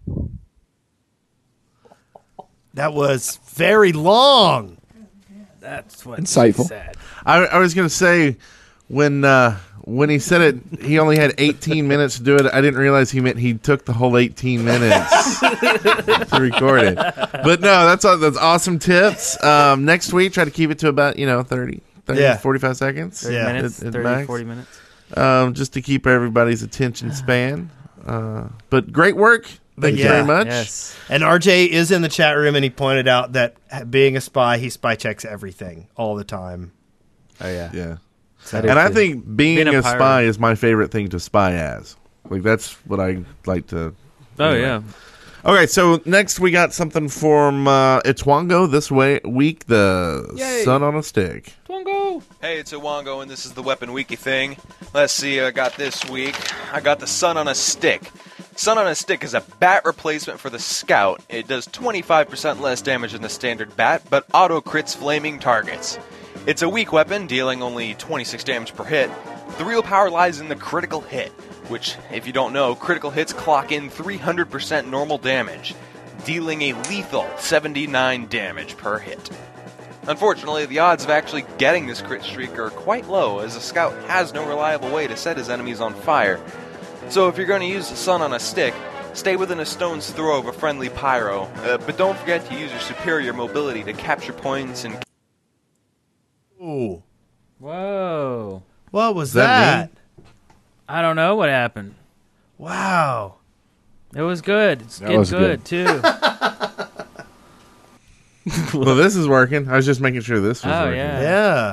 That was very long. That's what insightful. Said. I was going to say when he said it, he only had 18 minutes to do it. I didn't realize he meant he took the whole 18 minutes to record it. But no, that's awesome tips. Next week, try to keep it to about 30 45 seconds. 30 minutes, 30, 40 minutes. Just to keep everybody's attention span. But great work. Thank you very much. Yes. And RJ is in the chat room, and he pointed out that being a spy, he spy checks everything all the time. Oh, yeah. Yeah. And I think being a spy is my favorite thing to spy as. Like, that's what I like to... Oh, yeah. Okay, so next we got something from Itwango this week, the Yay. Sun on a Stick. Itwango! Hey, it's Itwango, and this is the Weapon Wiki thing. Let's see, I got this week. I got the Sun on a Stick. Sun on a Stick is a bat replacement for the Scout. It does 25% less damage than the standard bat, but auto-crits flaming targets. It's a weak weapon, dealing only 26 damage per hit. The real power lies in the critical hit, which, if you don't know, critical hits clock in 300% normal damage, dealing a lethal 79 damage per hit. Unfortunately, the odds of actually getting this crit streak are quite low, as a scout has no reliable way to set his enemies on fire. So if you're going to use the sun on a stick, stay within a stone's throw of a friendly pyro, but don't forget to use your superior mobility to capture points and... Ooh. Whoa. What was that? I don't know what happened. Wow. It was good. It's That getting was good, too. Well, this is working. I was just making sure this was working. Yeah.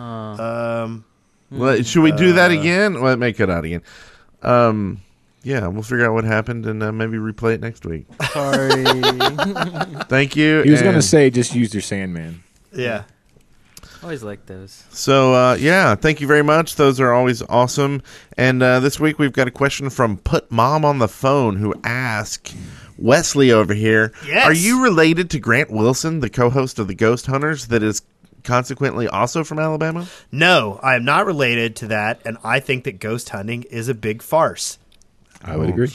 Well, should we do that again? Well, it may cut out again. Yeah, we'll figure out what happened and maybe replay it next week. Sorry. Thank you. He was going to say just use your Sandman. Yeah. Always like those. So, yeah, thank you very much. Those are always awesome. And this week we've got a question from Put Mom on the Phone who asked Wesley over here, Yes. Are you related to Grant Wilson, the co-host of the Ghost Hunters, that is consequently also from Alabama? No, I am not related to that, and I think that ghost hunting is a big farce. I would agree.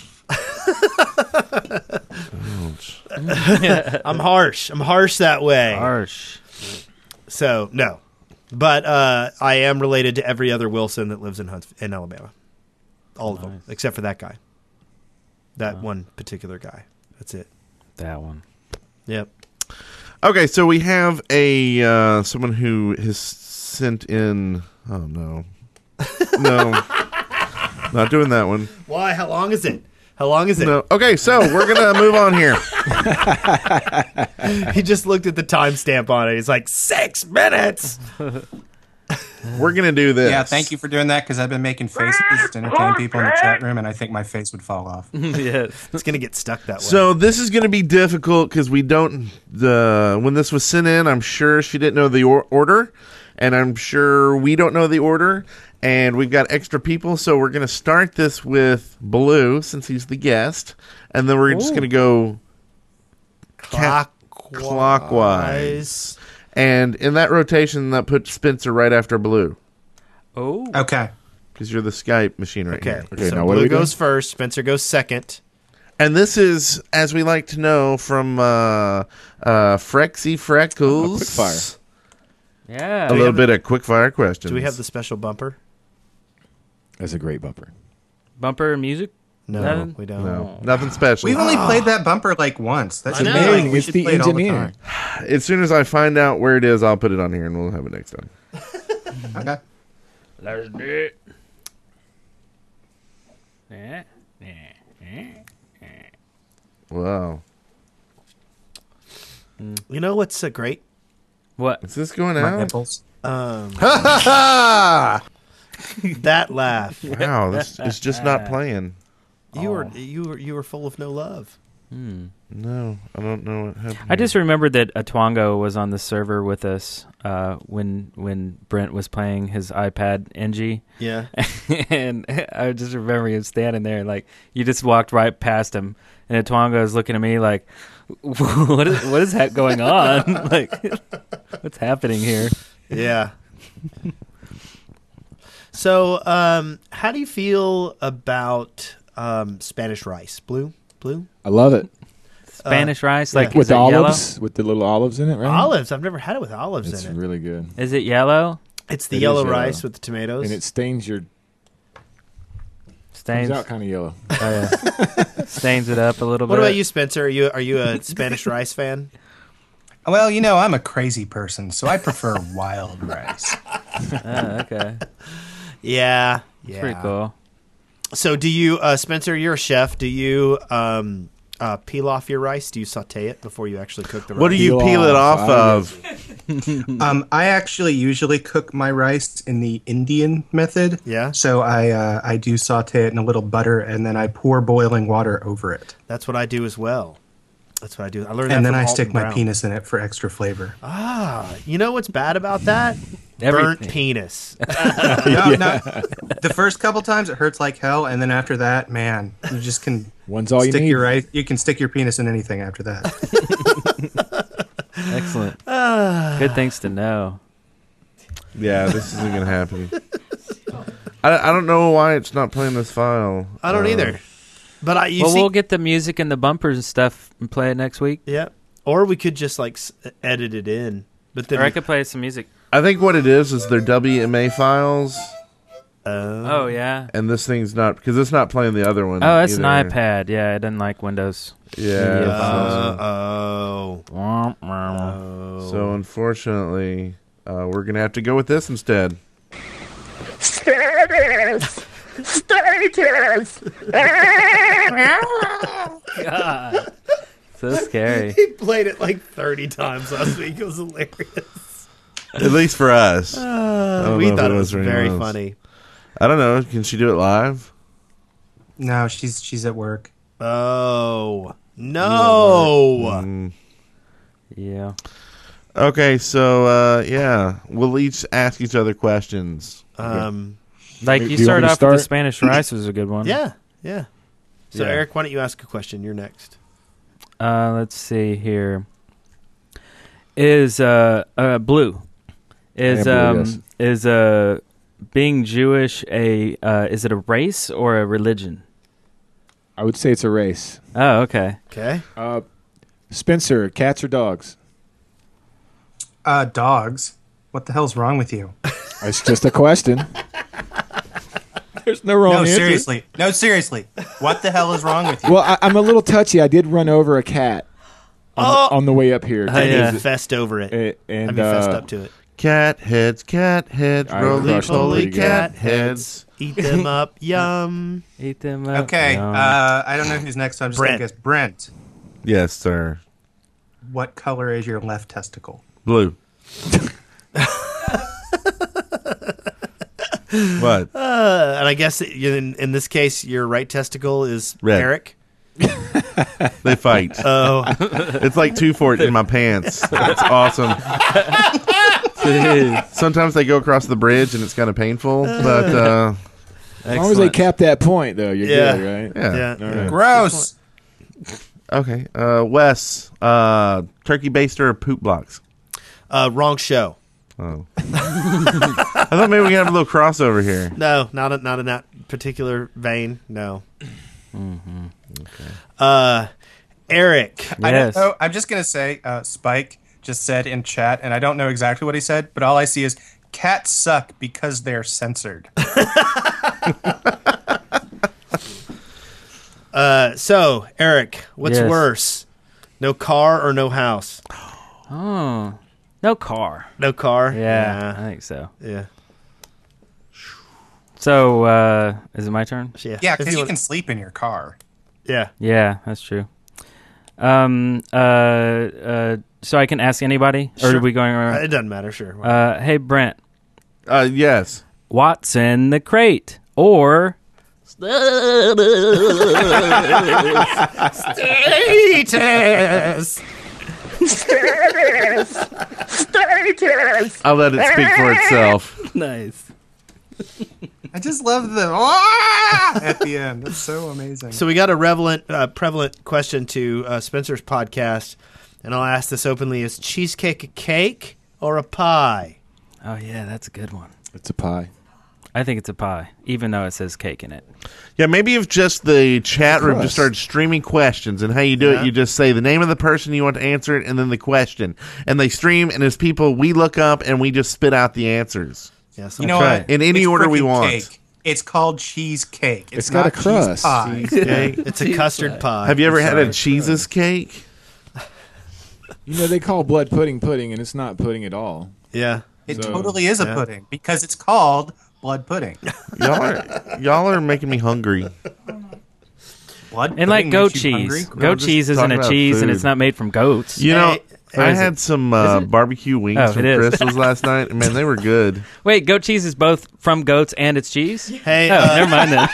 I'm harsh. I'm harsh that way. Harsh. So, no. But I am related to every other Wilson that lives in Alabama. All of them, except for that guy. That one particular guy. That's it. That one. Yep. Okay, so we have a someone who has sent in... Oh, no. No. Not doing that one. Why? How long is it? How long is it? No. Okay, so we're going to move on here. He just looked at the timestamp on it. He's like, 6 minutes! We're going to do this. Yeah, thank you for doing that, because I've been making faces to entertain people in the chat room, and I think my face would fall off. Yes. It's going to get stuck that way. So this is going to be difficult because we don't... when this was sent in, I'm sure she didn't know the order, and I'm sure we don't know the order, and we've got extra people, so we're going to start this with Blue, since he's the guest, and then we're just going to go clockwise. And in that rotation, that puts Spencer right after Blue. Oh. Okay. Because you're the Skype machine right here. Okay, so Blue goes first, Spencer goes second. And this is, as we like to know, from Frexy Freckles. Quickfire. Yeah. A little bit of quickfire questions. Do we have the special bumper? That's a great bumper. Bumper music? No, Nothing? we don't. No, nothing special. We've only played that bumper like once. That's I know. amazing. It's the engineer. As soon as I find out where it is, I'll put it on here and we'll have it next time. Okay. Let's do it. Wow. You know what's great? What? Is this going My out? nipples. That laugh. Wow, this is just not playing. You were full of no love. No, I don't know what happened. I just remembered that Atwango was on the server with us when Brent was playing his iPad NG. Yeah. And I just remember him standing there, like, you just walked right past him, and Atwango was looking at me like, what is that going on? Like, what's happening here? Yeah. So, how do you feel about Spanish rice? Blue? I love it. Spanish rice? Like, with is it the yellow? olives, with the little olives in it, right? Olives. I've never had it with olives It's in it. really good. Is it yellow? It's the It yellow is rice with the tomatoes. And it stains your... Stains. Comes out kind of yellow. Oh, yeah. Stains it up a little What bit. about you, Spencer? Are you a Spanish rice fan? Well, you know, I'm a crazy person, so I prefer wild rice. Oh, okay. Yeah. It's pretty cool. So do you, Spencer, you're a chef. Do you peel off your rice? Do you saute it before you actually cook the rice? What do you peel it off of? I actually usually cook my rice in the Indian method. Yeah. So I do saute it in a little butter, and then I pour boiling water over it. That's what I do as well. That's what I do. I learned that And then from I Alton stick my Brown. penis in it for extra flavor. Ah, you know what's bad about that? Everything. Burnt penis. No. The first couple times it hurts like hell, and then after that, man, you just can One's all you stick need. your rice. You can stick your penis in anything after that. Excellent. Good things to know. Yeah, this isn't going to happen. I don't know why it's not playing this file. I don't either. But we'll get the music and the bumpers and stuff and play it next week. Yeah. Or we could just like edit it in. But then or I could play some music. I think what it is their WMA files. Oh yeah. And this thing's not because it's not playing the other one. Oh, that's either. an iPad. Yeah, it doesn't like Windows. Yeah. So unfortunately, we're gonna have to go with this instead. God. So scary. He played it like 30 times last week. It was hilarious. At least for us. We thought it was very funny. I don't know. Can she do it live? No, she's at work. Oh no! Yeah. Okay, so yeah, we'll each ask each other questions. Like you started off with the Spanish rice was a good one. Yeah. So Eric, why don't you ask a question? You're next. Let's see here. Is blue? Is being Jewish is it a race or a religion? I would say it's a race. Oh, okay. Okay. Spencer, cats or dogs? Dogs. What the hell's wrong with you? It's just a question. There's no wrong answer. No, seriously. What the hell is wrong with you? Well, I'm a little touchy. I did run over a cat on the way up here. You fessed over it. And fessed up to it. Cat heads, roly-poly cat heads. Eat them up, yum. Eat them up. Okay, yum. I don't know who's next. So I'm just going to guess. Brent. Yes, sir. What color is your left testicle? Blue. What? And I guess in this case, your right testicle is red. Eric. They fight. Oh, it's like 2 for it in my pants. It's awesome. Sometimes they go across the bridge and it's kind of painful, but as long as they cap that point, though, you're good, right? Yeah. Right. Gross. Okay. Wes, turkey baster or poop blocks? Wrong show. Oh. I thought maybe we could have a little crossover here. No, not in that particular vein. No. Mm-hmm. Okay. Eric. Yes. I don't know. I'm just going to say Spike just said in chat, and I don't know exactly what he said, but all I see is cats suck because they're censored. So, Eric, what's Yes. worse? No car or no house? Oh. No car. No car? Yeah, I think so. Yeah. So, is it my turn? Yeah, because you can sleep in your car. Yeah. Yeah, that's true. So I can ask anybody? Or Sure. are we going around? It doesn't matter, sure. Hey, Brent. Yes. What's in the crate? Or... Status! I'll let it speak for itself. Nice. I just love the at the end. It's so amazing. So we got a prevalent question to Spencer's podcast, and I'll ask this openly: is cheesecake a cake or a pie? Oh yeah, that's a good one. It's a pie. I think it's a pie, even though it says cake in it. Yeah, maybe if just the chat room just started streaming questions, and how you do it, you just say the name of the person you want to answer it, and then the question, and they stream, and as people, we look up and we just spit out the answers. Yes, you know what? In any It's order we freaking want. Cake. It's called cheesecake. It's got not a crust. cheese pie. Cheesecake. It's a custard pie. Have you ever had a cheeses cake? You know, they call blood pudding pudding, and it's not pudding at all. Yeah. It totally is a pudding because it's called blood pudding. Y'all are making me hungry. Blood And like pudding goat makes you cheese. hungry? Goat cheese isn't a cheese, and it's not made from goats. You know, I is had it? some Is it? barbecue wings Oh, from it is. Crystal's last night. Man, they were good. Wait, goat cheese is both from goats and it's cheese? Hey, never mind then.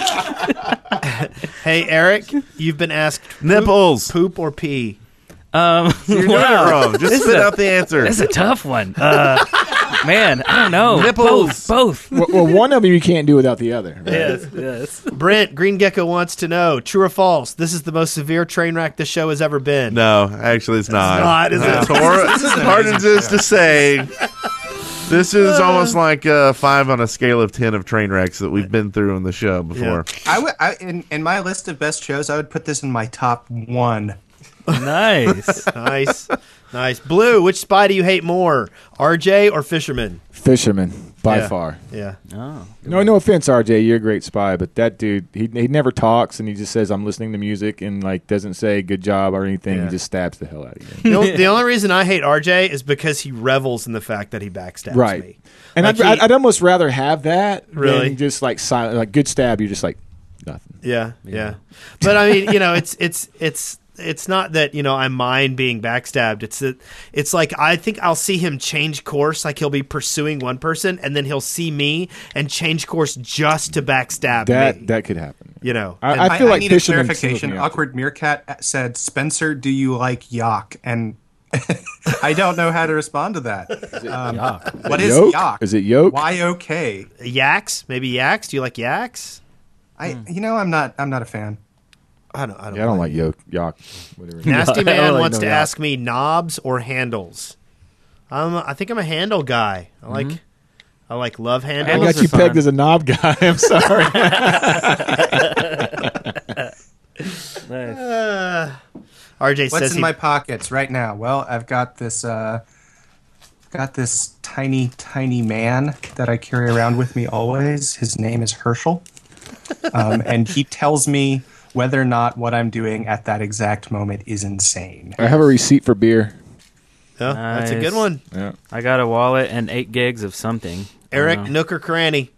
Hey, Eric, you've been asked nipples, poop or pee. You're doing it wrong. Just spit out the answer. That's a tough one. Man, I don't know. Nipples. Both. Well, one of them you can't do without the other. Right? Yes. Brent, Green Gecko wants to know, true or false, this is the most severe train wreck the show has ever been. No, actually, it's not. not, is it? It's hard to just to say. This is almost like 5 on a scale of 10 of train wrecks that we've been through on the show before. In my list of best shows, I would put this in my top 1. Nice. Nice. Blue, which spy do you hate more, RJ or Fisherman? Fisherman, by far. Yeah. Oh. No offense, RJ, you're a great spy, but that dude, he never talks, and he just says, I'm listening to music, and like doesn't say good job or anything. Yeah. He just stabs the hell out of you. The only reason I hate RJ is because he revels in the fact that he backstabs Right. me. And Like I'd almost rather have that Really? than just like silent, like good stab, you're just like, nothing. Yeah. But I mean, it's not that, I mind being backstabbed. It's like I think I'll see him change course, like he'll be pursuing one person and then he'll see me and change course just to backstab me. That could happen. I feel like need a Fisherman clarification. singles me out. Awkward Meerkat said, Spencer, do you like yak? And I don't know how to respond to that. What is yolk? yak? Is it yolk? Y-O-K. Yaks? Maybe yaks? Do you like yaks? I'm not a fan. I don't I don't like yolk. Whatever. Nasty I Man don't like wants no to yolk. ask me knobs or handles. I think I'm a handle guy. I like love I handles. got you pegged as a knob guy. I'm sorry. RJ What's says in my pockets right now? Well, I've got this tiny man that I carry around with me always. His name is Herschel. And he tells me whether or not what I'm doing at that exact moment is insane. I have a receipt for beer. Yeah, that's a good one. Yeah. I got a wallet and 8 gigs of something. Eric, Nook or Cranny?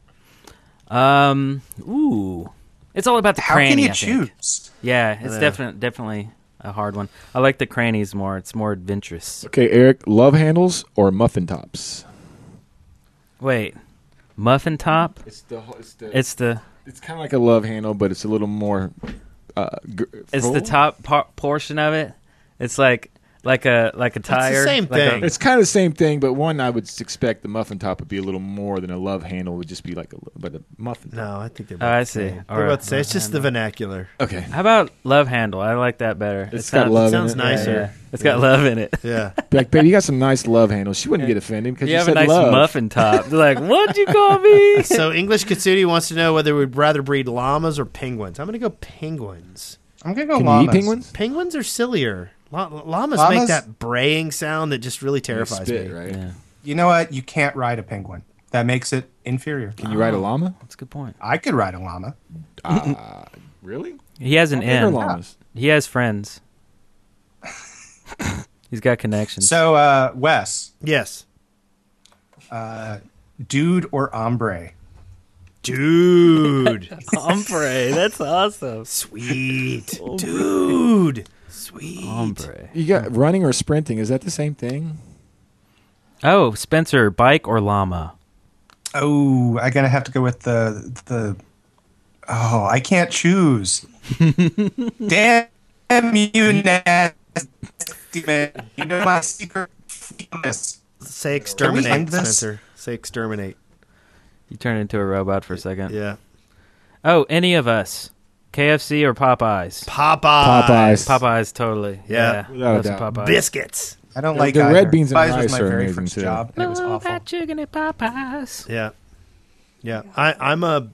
Ooh. It's all about the How cranny, can you I think. choose? Yeah, it's definitely a hard one. I like the crannies more. It's more adventurous. Okay, Eric, love handles or muffin tops? Wait. Muffin top? It's the It's kind of like a love handle, but it's a little more. It's the top portion of it. It's like a tire. same thing. It's kind of the same thing, but one I would expect the muffin top would be a little more than a love handle. It would just be like but a muffin top. No, I think they're Oh, both I the see. same. Or They're a both the same. It's love just the handle. vernacular. Okay. How about love handle? I like that better. It's got love in sounds it. nicer. Yeah. It's got love in it. Yeah. Like, baby, you got some nice love handles. She wouldn't get offended because You you have said a nice love. muffin top. They're like, what'd you call me? So English Katsudi wants to know whether we'd rather breed llamas or penguins. I'm going to go penguins. I'm going to go Can llamas. you eat penguins? Penguins are sillier. Llamas make Llamas? that braying sound that just really terrifies spit, me. right? Yeah. You know what? You can't ride a penguin. That makes it inferior. Can you ride a llama? That's a good point. I could ride a llama. Really? He has an How big are N. llamas? He has friends. He's got connections. So, Wes, Yes. dude or ombre? Dude. Hombre, that's awesome. Sweet. Dude. Sweet. Hombre. You got running or sprinting. Is that the same thing? Oh, Spencer, bike or llama? Oh, I'm going to have to go with the. Oh, I can't choose. Damn you, nasty man. You know my secret weakness. Say Can we exterminate, end this? Spencer. Say exterminate. You turned into a robot for a second. Yeah. Oh, any of us. KFC or Popeyes? Popeyes. Popeyes, totally. Yeah. Without a Love some doubt. Popeyes. Biscuits. I don't The- like the either. red beans and Popeyes rice was my are very amazing, first too. job, and it was Love awful. that chicken at Popeyes. Yeah. Yeah. I'm a,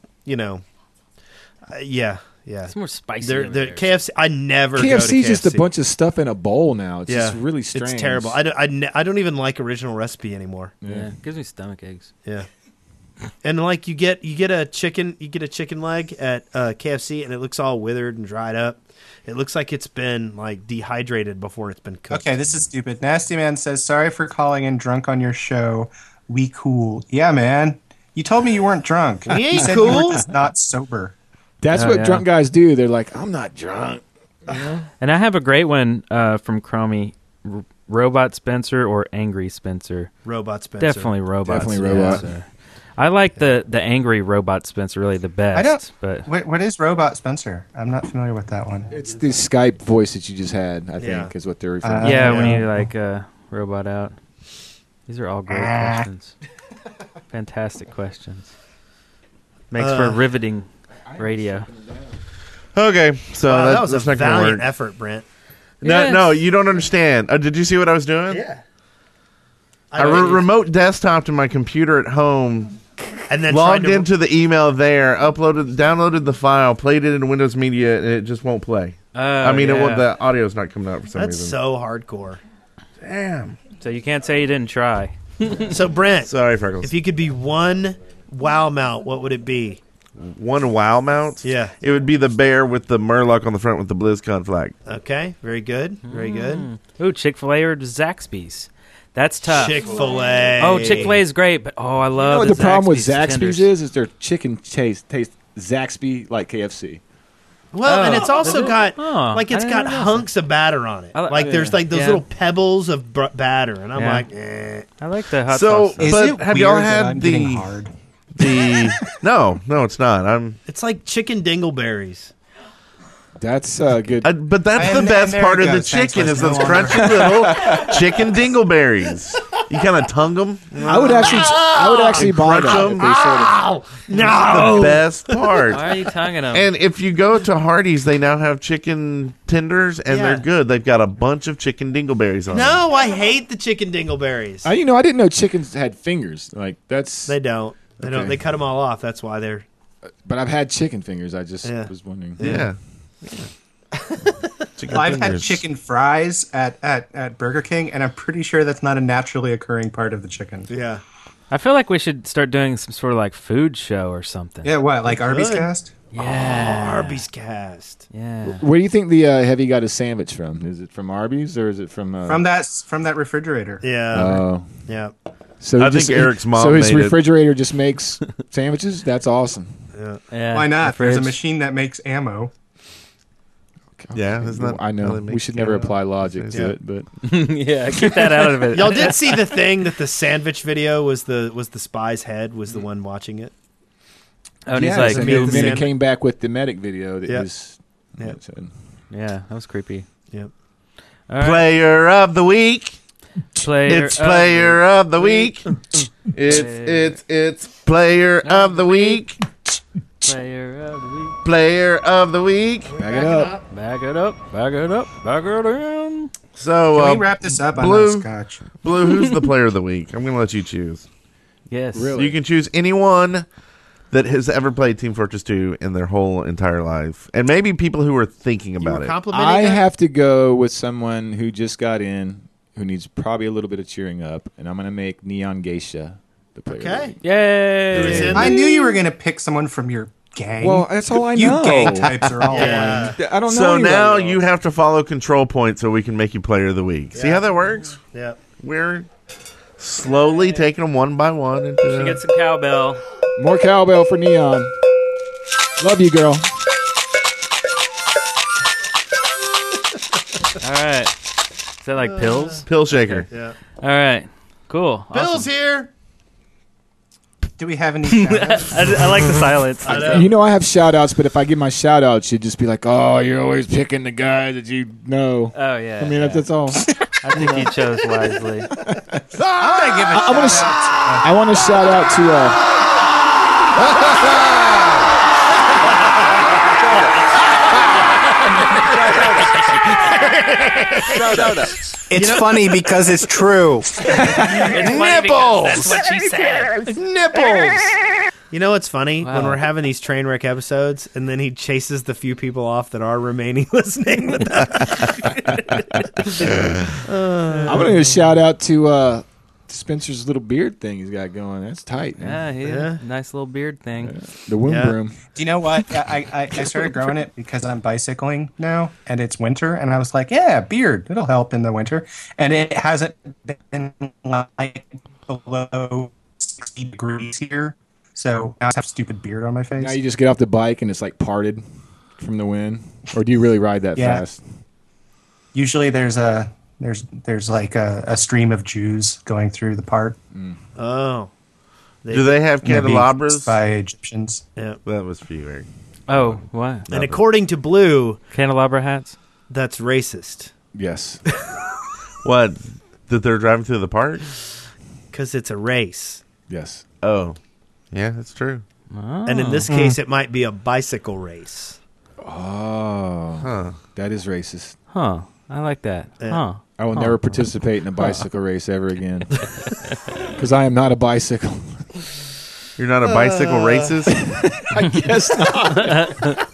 yeah. It's more spicy. They're over there. KFC. I never go to KFC is just a KFC. bunch of stuff in a bowl now. It's Yeah. just really strange. It's terrible. I don't even like original recipe anymore. Yeah, it gives me stomach aches. Yeah. And like you get a chicken leg at KFC and it looks all withered and dried up. It looks like it's been like dehydrated before it's been cooked. Okay, this is stupid. Nasty Man says, sorry for calling in drunk on your show. We cool. Yeah, man. You told me you weren't drunk. We ain't you said you cool. were just not sober. That's Oh, what yeah. drunk guys do. They're like, I'm not drunk. And I have a great one from Chromie. Robot Spencer or Angry Spencer? Robot Spencer. Definitely Robot Definitely Spencer. Robot. I like the angry Robot Spencer really the best. I don't. But What is Robot Spencer? I'm not familiar with that one. It's the Skype voice that you just had, I think, Yeah. is what they're referring to. yeah, when yeah. you like robot out. These are all great questions. Fantastic questions. Makes for riveting radio. Okay, so Wow, that was that's a not gonna valiant work. effort, Brent. No, Yes. no, you don't understand. Did you see what I was doing? Yeah. I remote desktop to my computer at home, and then logged into the email there, downloaded the file, played it in Windows Media, and it just won't play. I mean, the audio's not coming out for some reason. That's so hardcore. Damn. So you can't say you didn't try. So Brent, sorry, Freckles. If you could be one WoW mount, what would it be? One WoW mount? Yeah. It would be the bear with the Murloc on the front with the BlizzCon flag. Okay, very good. Very good. Ooh, Chick-fil-A or Zaxby's? That's tough. Chick-fil-A. Oh, Chick-fil-A is great, but I love You know what the problem with Zaxby's tenders. is their chicken taste Zaxby like KFC. Well, and it's also got I it's didn't got know that. hunks of batter on it. There's like those little pebbles of batter, and I'm like, eh. I like the hot So, sauce. but have y'all had the No, it's not. It's like chicken dingleberries. That's good. But that's the best part of the chicken is those crunchy little chicken dingleberries. You kind of tongue them. I would actually buy that. If they showed it. That's the best part. Why are you tonguing them? And if you go to Hardee's, they now have chicken tenders, and they're good. They've got a bunch of chicken dingleberries on them. No, I hate the chicken dingleberries. I didn't know chickens had fingers. Like that's They don't. They don't. They cut them all off. That's why they're. But I've had chicken fingers. I just was wondering. Yeah. Well, I've had chicken fries at Burger King, and I'm pretty sure that's not a naturally occurring part of the chicken. Yeah. I feel like we should start doing some sort of like food show or something. Yeah, what, like Arby's Cast? Yeah. Arby's Cast. Yeah. Where do you think the heavy got his sandwich from? Is it from Arby's or is it from that refrigerator? Yeah. Oh. Yeah. So I think Eric's mom So his made it. refrigerator just makes sandwiches. That's awesome. Yeah. Why not? The There's a fridge. machine that makes ammo. Yeah, isn't that I know. how they We make should never ammo? apply logic to it, but Yeah, keep that out of it. Y'all did see the thing that the sandwich video was the spy's head was the one watching it. Oh, and he's yeah, like, and "Move then me." it came back with the medic video that was. Yeah. Yeah, that was creepy. Yep. All right. Player of the week. Player It's player of the week. It's player of the week. Player of the week. Player of the week. Back it up. Back it up. Back it up. Back it in. So Can we wrap this up on Blue, that scotch? Blue, who's the player of the week? I'm going to let you choose. Yes. So you can choose anyone that has ever played Team Fortress 2 in their whole entire life, and maybe people who are thinking about it. I have to go with someone who just got in, who needs probably a little bit of cheering up, and I'm going to make Neon Geisha the player. Of the week. Yay. I knew you were going to pick someone from your gang. Well, that's all I You know. gang types are all one. I don't know. So anyone, now though. you have to follow control points so we can make you player of the week. See how that works? Yeah. We're slowly taking them one by one. She Into gets some cowbell. More cowbell for Neon. Love you, girl. All right. Is that like pills? Pill shaker. Yeah. All right. Cool. Bill's here. Do we have any shout-outs? I like the silence. You know I have shout-outs, but if I give my shout-outs, you'd just be like, oh, you're always picking the guy that you know. Oh, yeah. I mean, that's all. I think he chose wisely. I want to shout out to... It's funny because it's true. Nipples. That's what she said. Nipples. You know what's funny? Wow. When we're having these train wreck episodes, and then he chases the few people off that are remaining listening. I'm going to shout out to Spencer's little beard thing he's got going. That's tight, man. Yeah. Nice little beard thing. The womb broom. Do you know what? I started growing it because I'm bicycling now, and it's winter, and I was like, yeah, beard. It'll help in the winter. And it hasn't been like below 60 degrees here. So now I have stupid beard on my face. Now you just get off the bike and it's like parted from the wind? Or do you really ride that fast? Usually there's like a stream of Jews going through the park. Oh. Do they have They're being candelabras? fixed by Egyptians. Yeah. That was for you, Eric. Oh, what? And according to Blue, candelabra hats? That's racist. Yes. What? That they're driving through the park? Because it's a race. Yes. Oh. Yeah, that's true. And in this case, it might be a bicycle race. Oh. Huh. That is racist. Huh. I like that. Yeah. Huh. I will never participate in a bicycle race ever again. Because I am not a bicycle. You're not a bicycle racist? I guess not.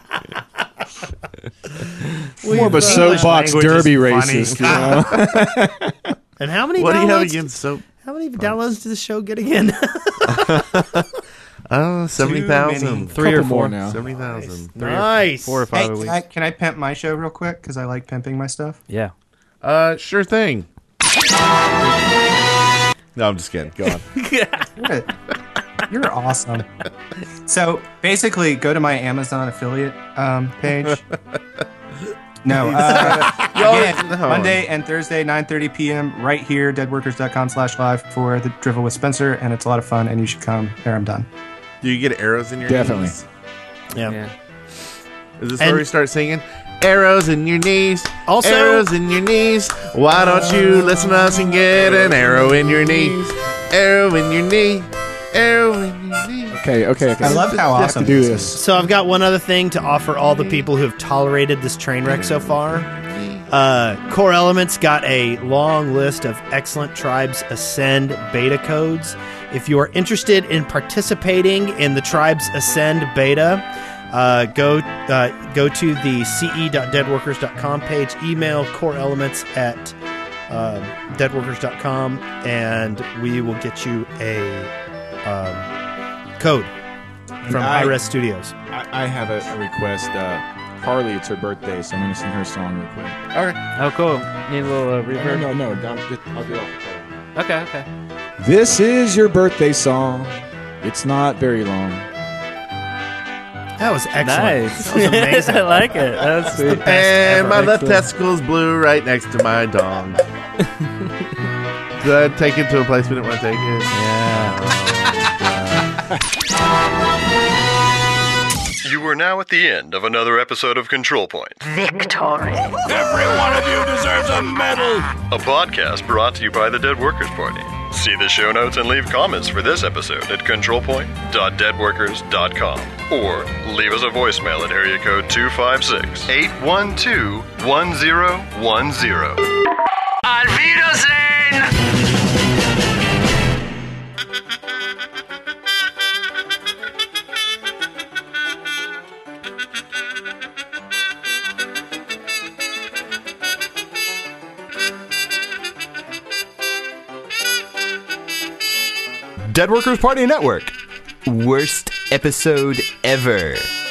More of a soapbox derby racist. You know? And how many? What do you have downloads- against soap? How many downloads did the show get again? 70,000. 3 or 4 now. 70,000. Nice. 4 or 5 Hey, a week. can I pimp my show real quick? Because I like pimping my stuff. Yeah. Sure thing. No, I'm just kidding. Go on. You're awesome. So basically, go to my Amazon affiliate page. No, again, Monday and Thursday, 9:30 p.m. right here, deadworkers.com/live for the Drivel with Spencer, and it's a lot of fun, and you should come. There, I'm done. Do you get arrows in your Definitely. knees? Yeah. Is this where we start singing? Arrows in your knees. Also- arrows in your knees. Why don't you listen to us and get an arrow in your knee? Arrow in your knee. Arrow in your knee. Okay. I love how You have awesome to do this this. So I've got one other thing to offer all the people who have tolerated this train wreck so far. Core Elements got a long list of excellent Tribes Ascend beta codes. If you are interested in participating in the Tribes Ascend beta, go to the ce.deadworkers.com page, email Core Elements at deadworkers.com, and we will get you a code from Hi-Res Studios. I have a request. Harley, it's her birthday, so I'm going to sing her song real quick. All right. Oh, cool. Need a little reverb? No. I'll get off. Okay. This is your birthday song. It's not very long. That was excellent. Nice. That was amazing. I like it. That's sweet. And my left testicle's blue right next to my dong. Did I take it to a place we didn't want to take it? Yeah. You are now at the end of another episode of Control Point, Victory. Every one of you deserves a medal. a podcast brought to you by the Dead Workers Party. See the show notes and leave comments for this episode at controlpoint.deadworkers.com or leave us a voicemail at area code 256-812-1010. Auf Wiedersehen. Dead Workers Party Network. Worst episode ever.